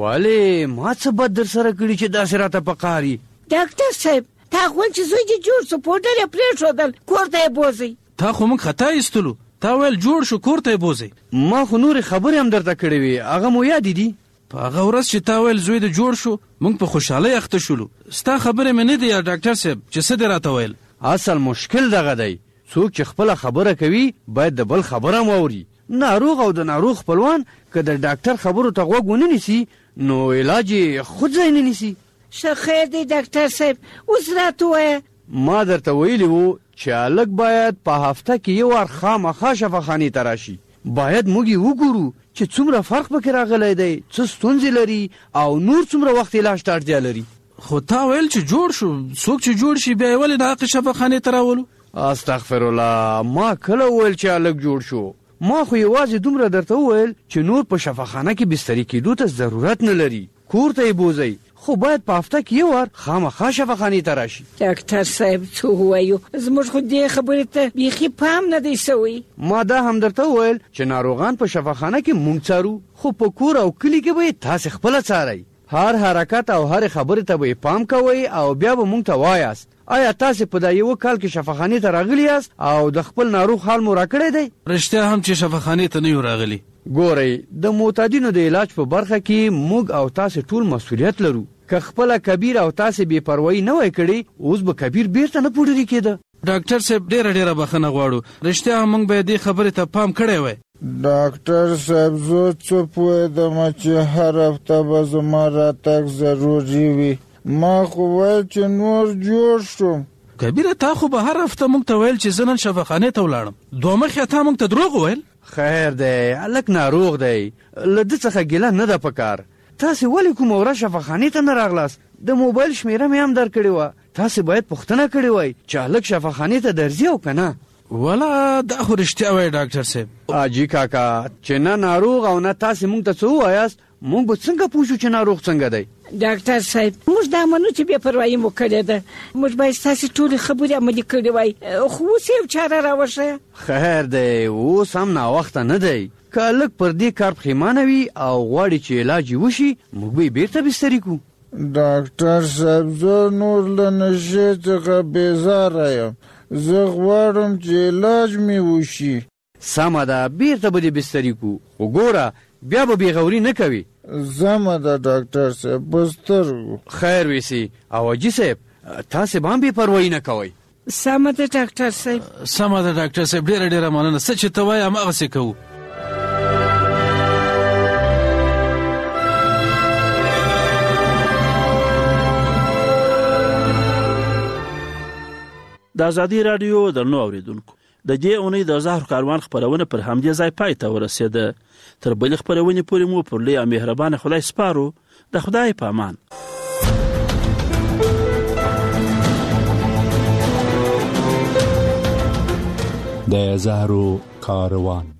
ولې ما څه بد در سره کړي چې داسې راته پکاري؟ ډاکټر صاحب تا غول چې زوی دې جوړ سو، پوډر یې پرېښودل، کور ته یې بوځئ. تا خو موږ خطا ایستلو، تا ویل جوړ شو کور ته یې بوځئ. ما خو نورې خبرې هم درته کړې وې، هغه مو یادې دي؟ په هغه ورځ چې تا ویل زوی دې جوړ شو موږ په خوشحالۍ اخته شولو. ستا خبرې مې نه دي یا ډاکټر صاحب چې څه دې راته ویل؟ اصل مشکل دغه دی، څوک چې خپله خبره کوي باید د بل خبره هم واوري. ناروغ او د ناروغ خپلوان که د ډاکټر خبرو ته غوږ ونه نیسي نو علاج یې خود ځای نه نیسي. ښه خیر دی ډاکټر صاحب، اوس راته ووایه. ما درته ویلي وو چې هلک باید په هفته کې یو وار خامخا شفاخانې ته راشي، باید موږ یې وګورو چې څومره فرق پکې راغلی دی، څه ستونزې لري او نور څومره وخت علاج ته اړتیا لري. خو تا ویل چې جوړ شو، څوک چې جوړ شي بیا یې ولې د حق شفاخانې ته راولو؟ استغفرالله، ما کله وویل چې هلک جوړ شو؟ ما خو یوازې دومره درته وویل چې نور په شفاخانه کې بستري کېدو ته ضرورت نه لري، کور ته یې بوځئ، خو باید په هفته کې یو وار خامخا شفاخانې ته راشي. ډاکټر صاحب څه ووایو، زموږ خو دې خبرې ته بیخي پام نه دی سوی. ما دا هم درته وویل چې ناروغان په شفاخانه کې مونږ څارو، خو په کور او کلي کې به یې تاسې خپله څارئ، هر حرکت او هر خبرې ته به یې پام کوئ او بیا به مونږ ته وایاست آیا تاسې په دا یو کال کې شفاخانې ته راغلي یاست او د خپل ناروغ حال مو راکړی دی؟ رښتیا هم چې شفاخانې ته نه یو راغلي. ګورئ، د معتادینو د علاج په برخه کې موږ او تاسې ټول مسؤلیت لرو. که خپله کبیر او تاسې بې پروایي نه وای کړې اوس به کبیر بیرته نه پوډري کېده. ډاکټر صاحب ډېره بخښنه غواړو، رښتیا هم موږ به دې خبرې ته پام کړی وای. ډاکټر صاحب زه څه پوهېدم چې هر هفته به زما راتګ ضروري وي، ما خو ویل چې نور جوړ شوم. کبیره تا خو به هر هفته موږ ته ویل چې زه نن شفاخانې ته ولاړم، دوه مخې تا موږ ته دروغ وویل. خیر دی، هلک ناروغ دی، له ده څخه ګیله نه ده پکار. تاسې ولې کومه ورځ شفاخانې ته نه راغلاست؟ د موبایل شمیره مې هم درکړې وه، تاسې باید پوښتنه کړې وای چې هلک شفاخانې ته درځي او که نه. ولا دا خو رښتیا وایي ډاکټر صاحب. حاجي کاکا چې نه ناروغ او نه تاسې موږ ته څه ووایاست، موږ به څنګه پوه شو چې ناروغ څنګه دی؟ ډاکټر صاحب موږ دا منو چې بې پروایي مو کړې ده، موږ باید ستاسې ټولې خبرې عملي کړې وای، خو اوس یو چاره راوښیه. خیر دی، اوس هم ناوخته نه دی، که هلک پر دې کار پښیمانه وي او غواړي چې علاج یې وشي موږ به یې بېرته بستري کړو. ډاکټر صاحب زه نور له نشې څخه بېزاره یم، زه غواړم چې علاج مې وشي. سمه ده، بېرته به دې بستري کړو، خو ګوره بیا به بېغوري نه کوي. سمه ده ډاکټر صاحب، په سترګو. خیر ویسي. او حاجي صاحب تاسې به هم بې پروایي نه کوئ. سمه ده ډاکټر صاحب. سمه ده ډاکټر صاحب، ډېره مننه، څه چې ته وایې هماغسې کوو. د ازادي رادیو درنو اوریدونکو، د دې اونۍ د زهر کاروان خبرونه پر همدې ځای پای ته ورسېده. تر بل خبرونه پورې مو پر لوی مهربان خدای سپارو. د خدای په امان. د زهر کاروان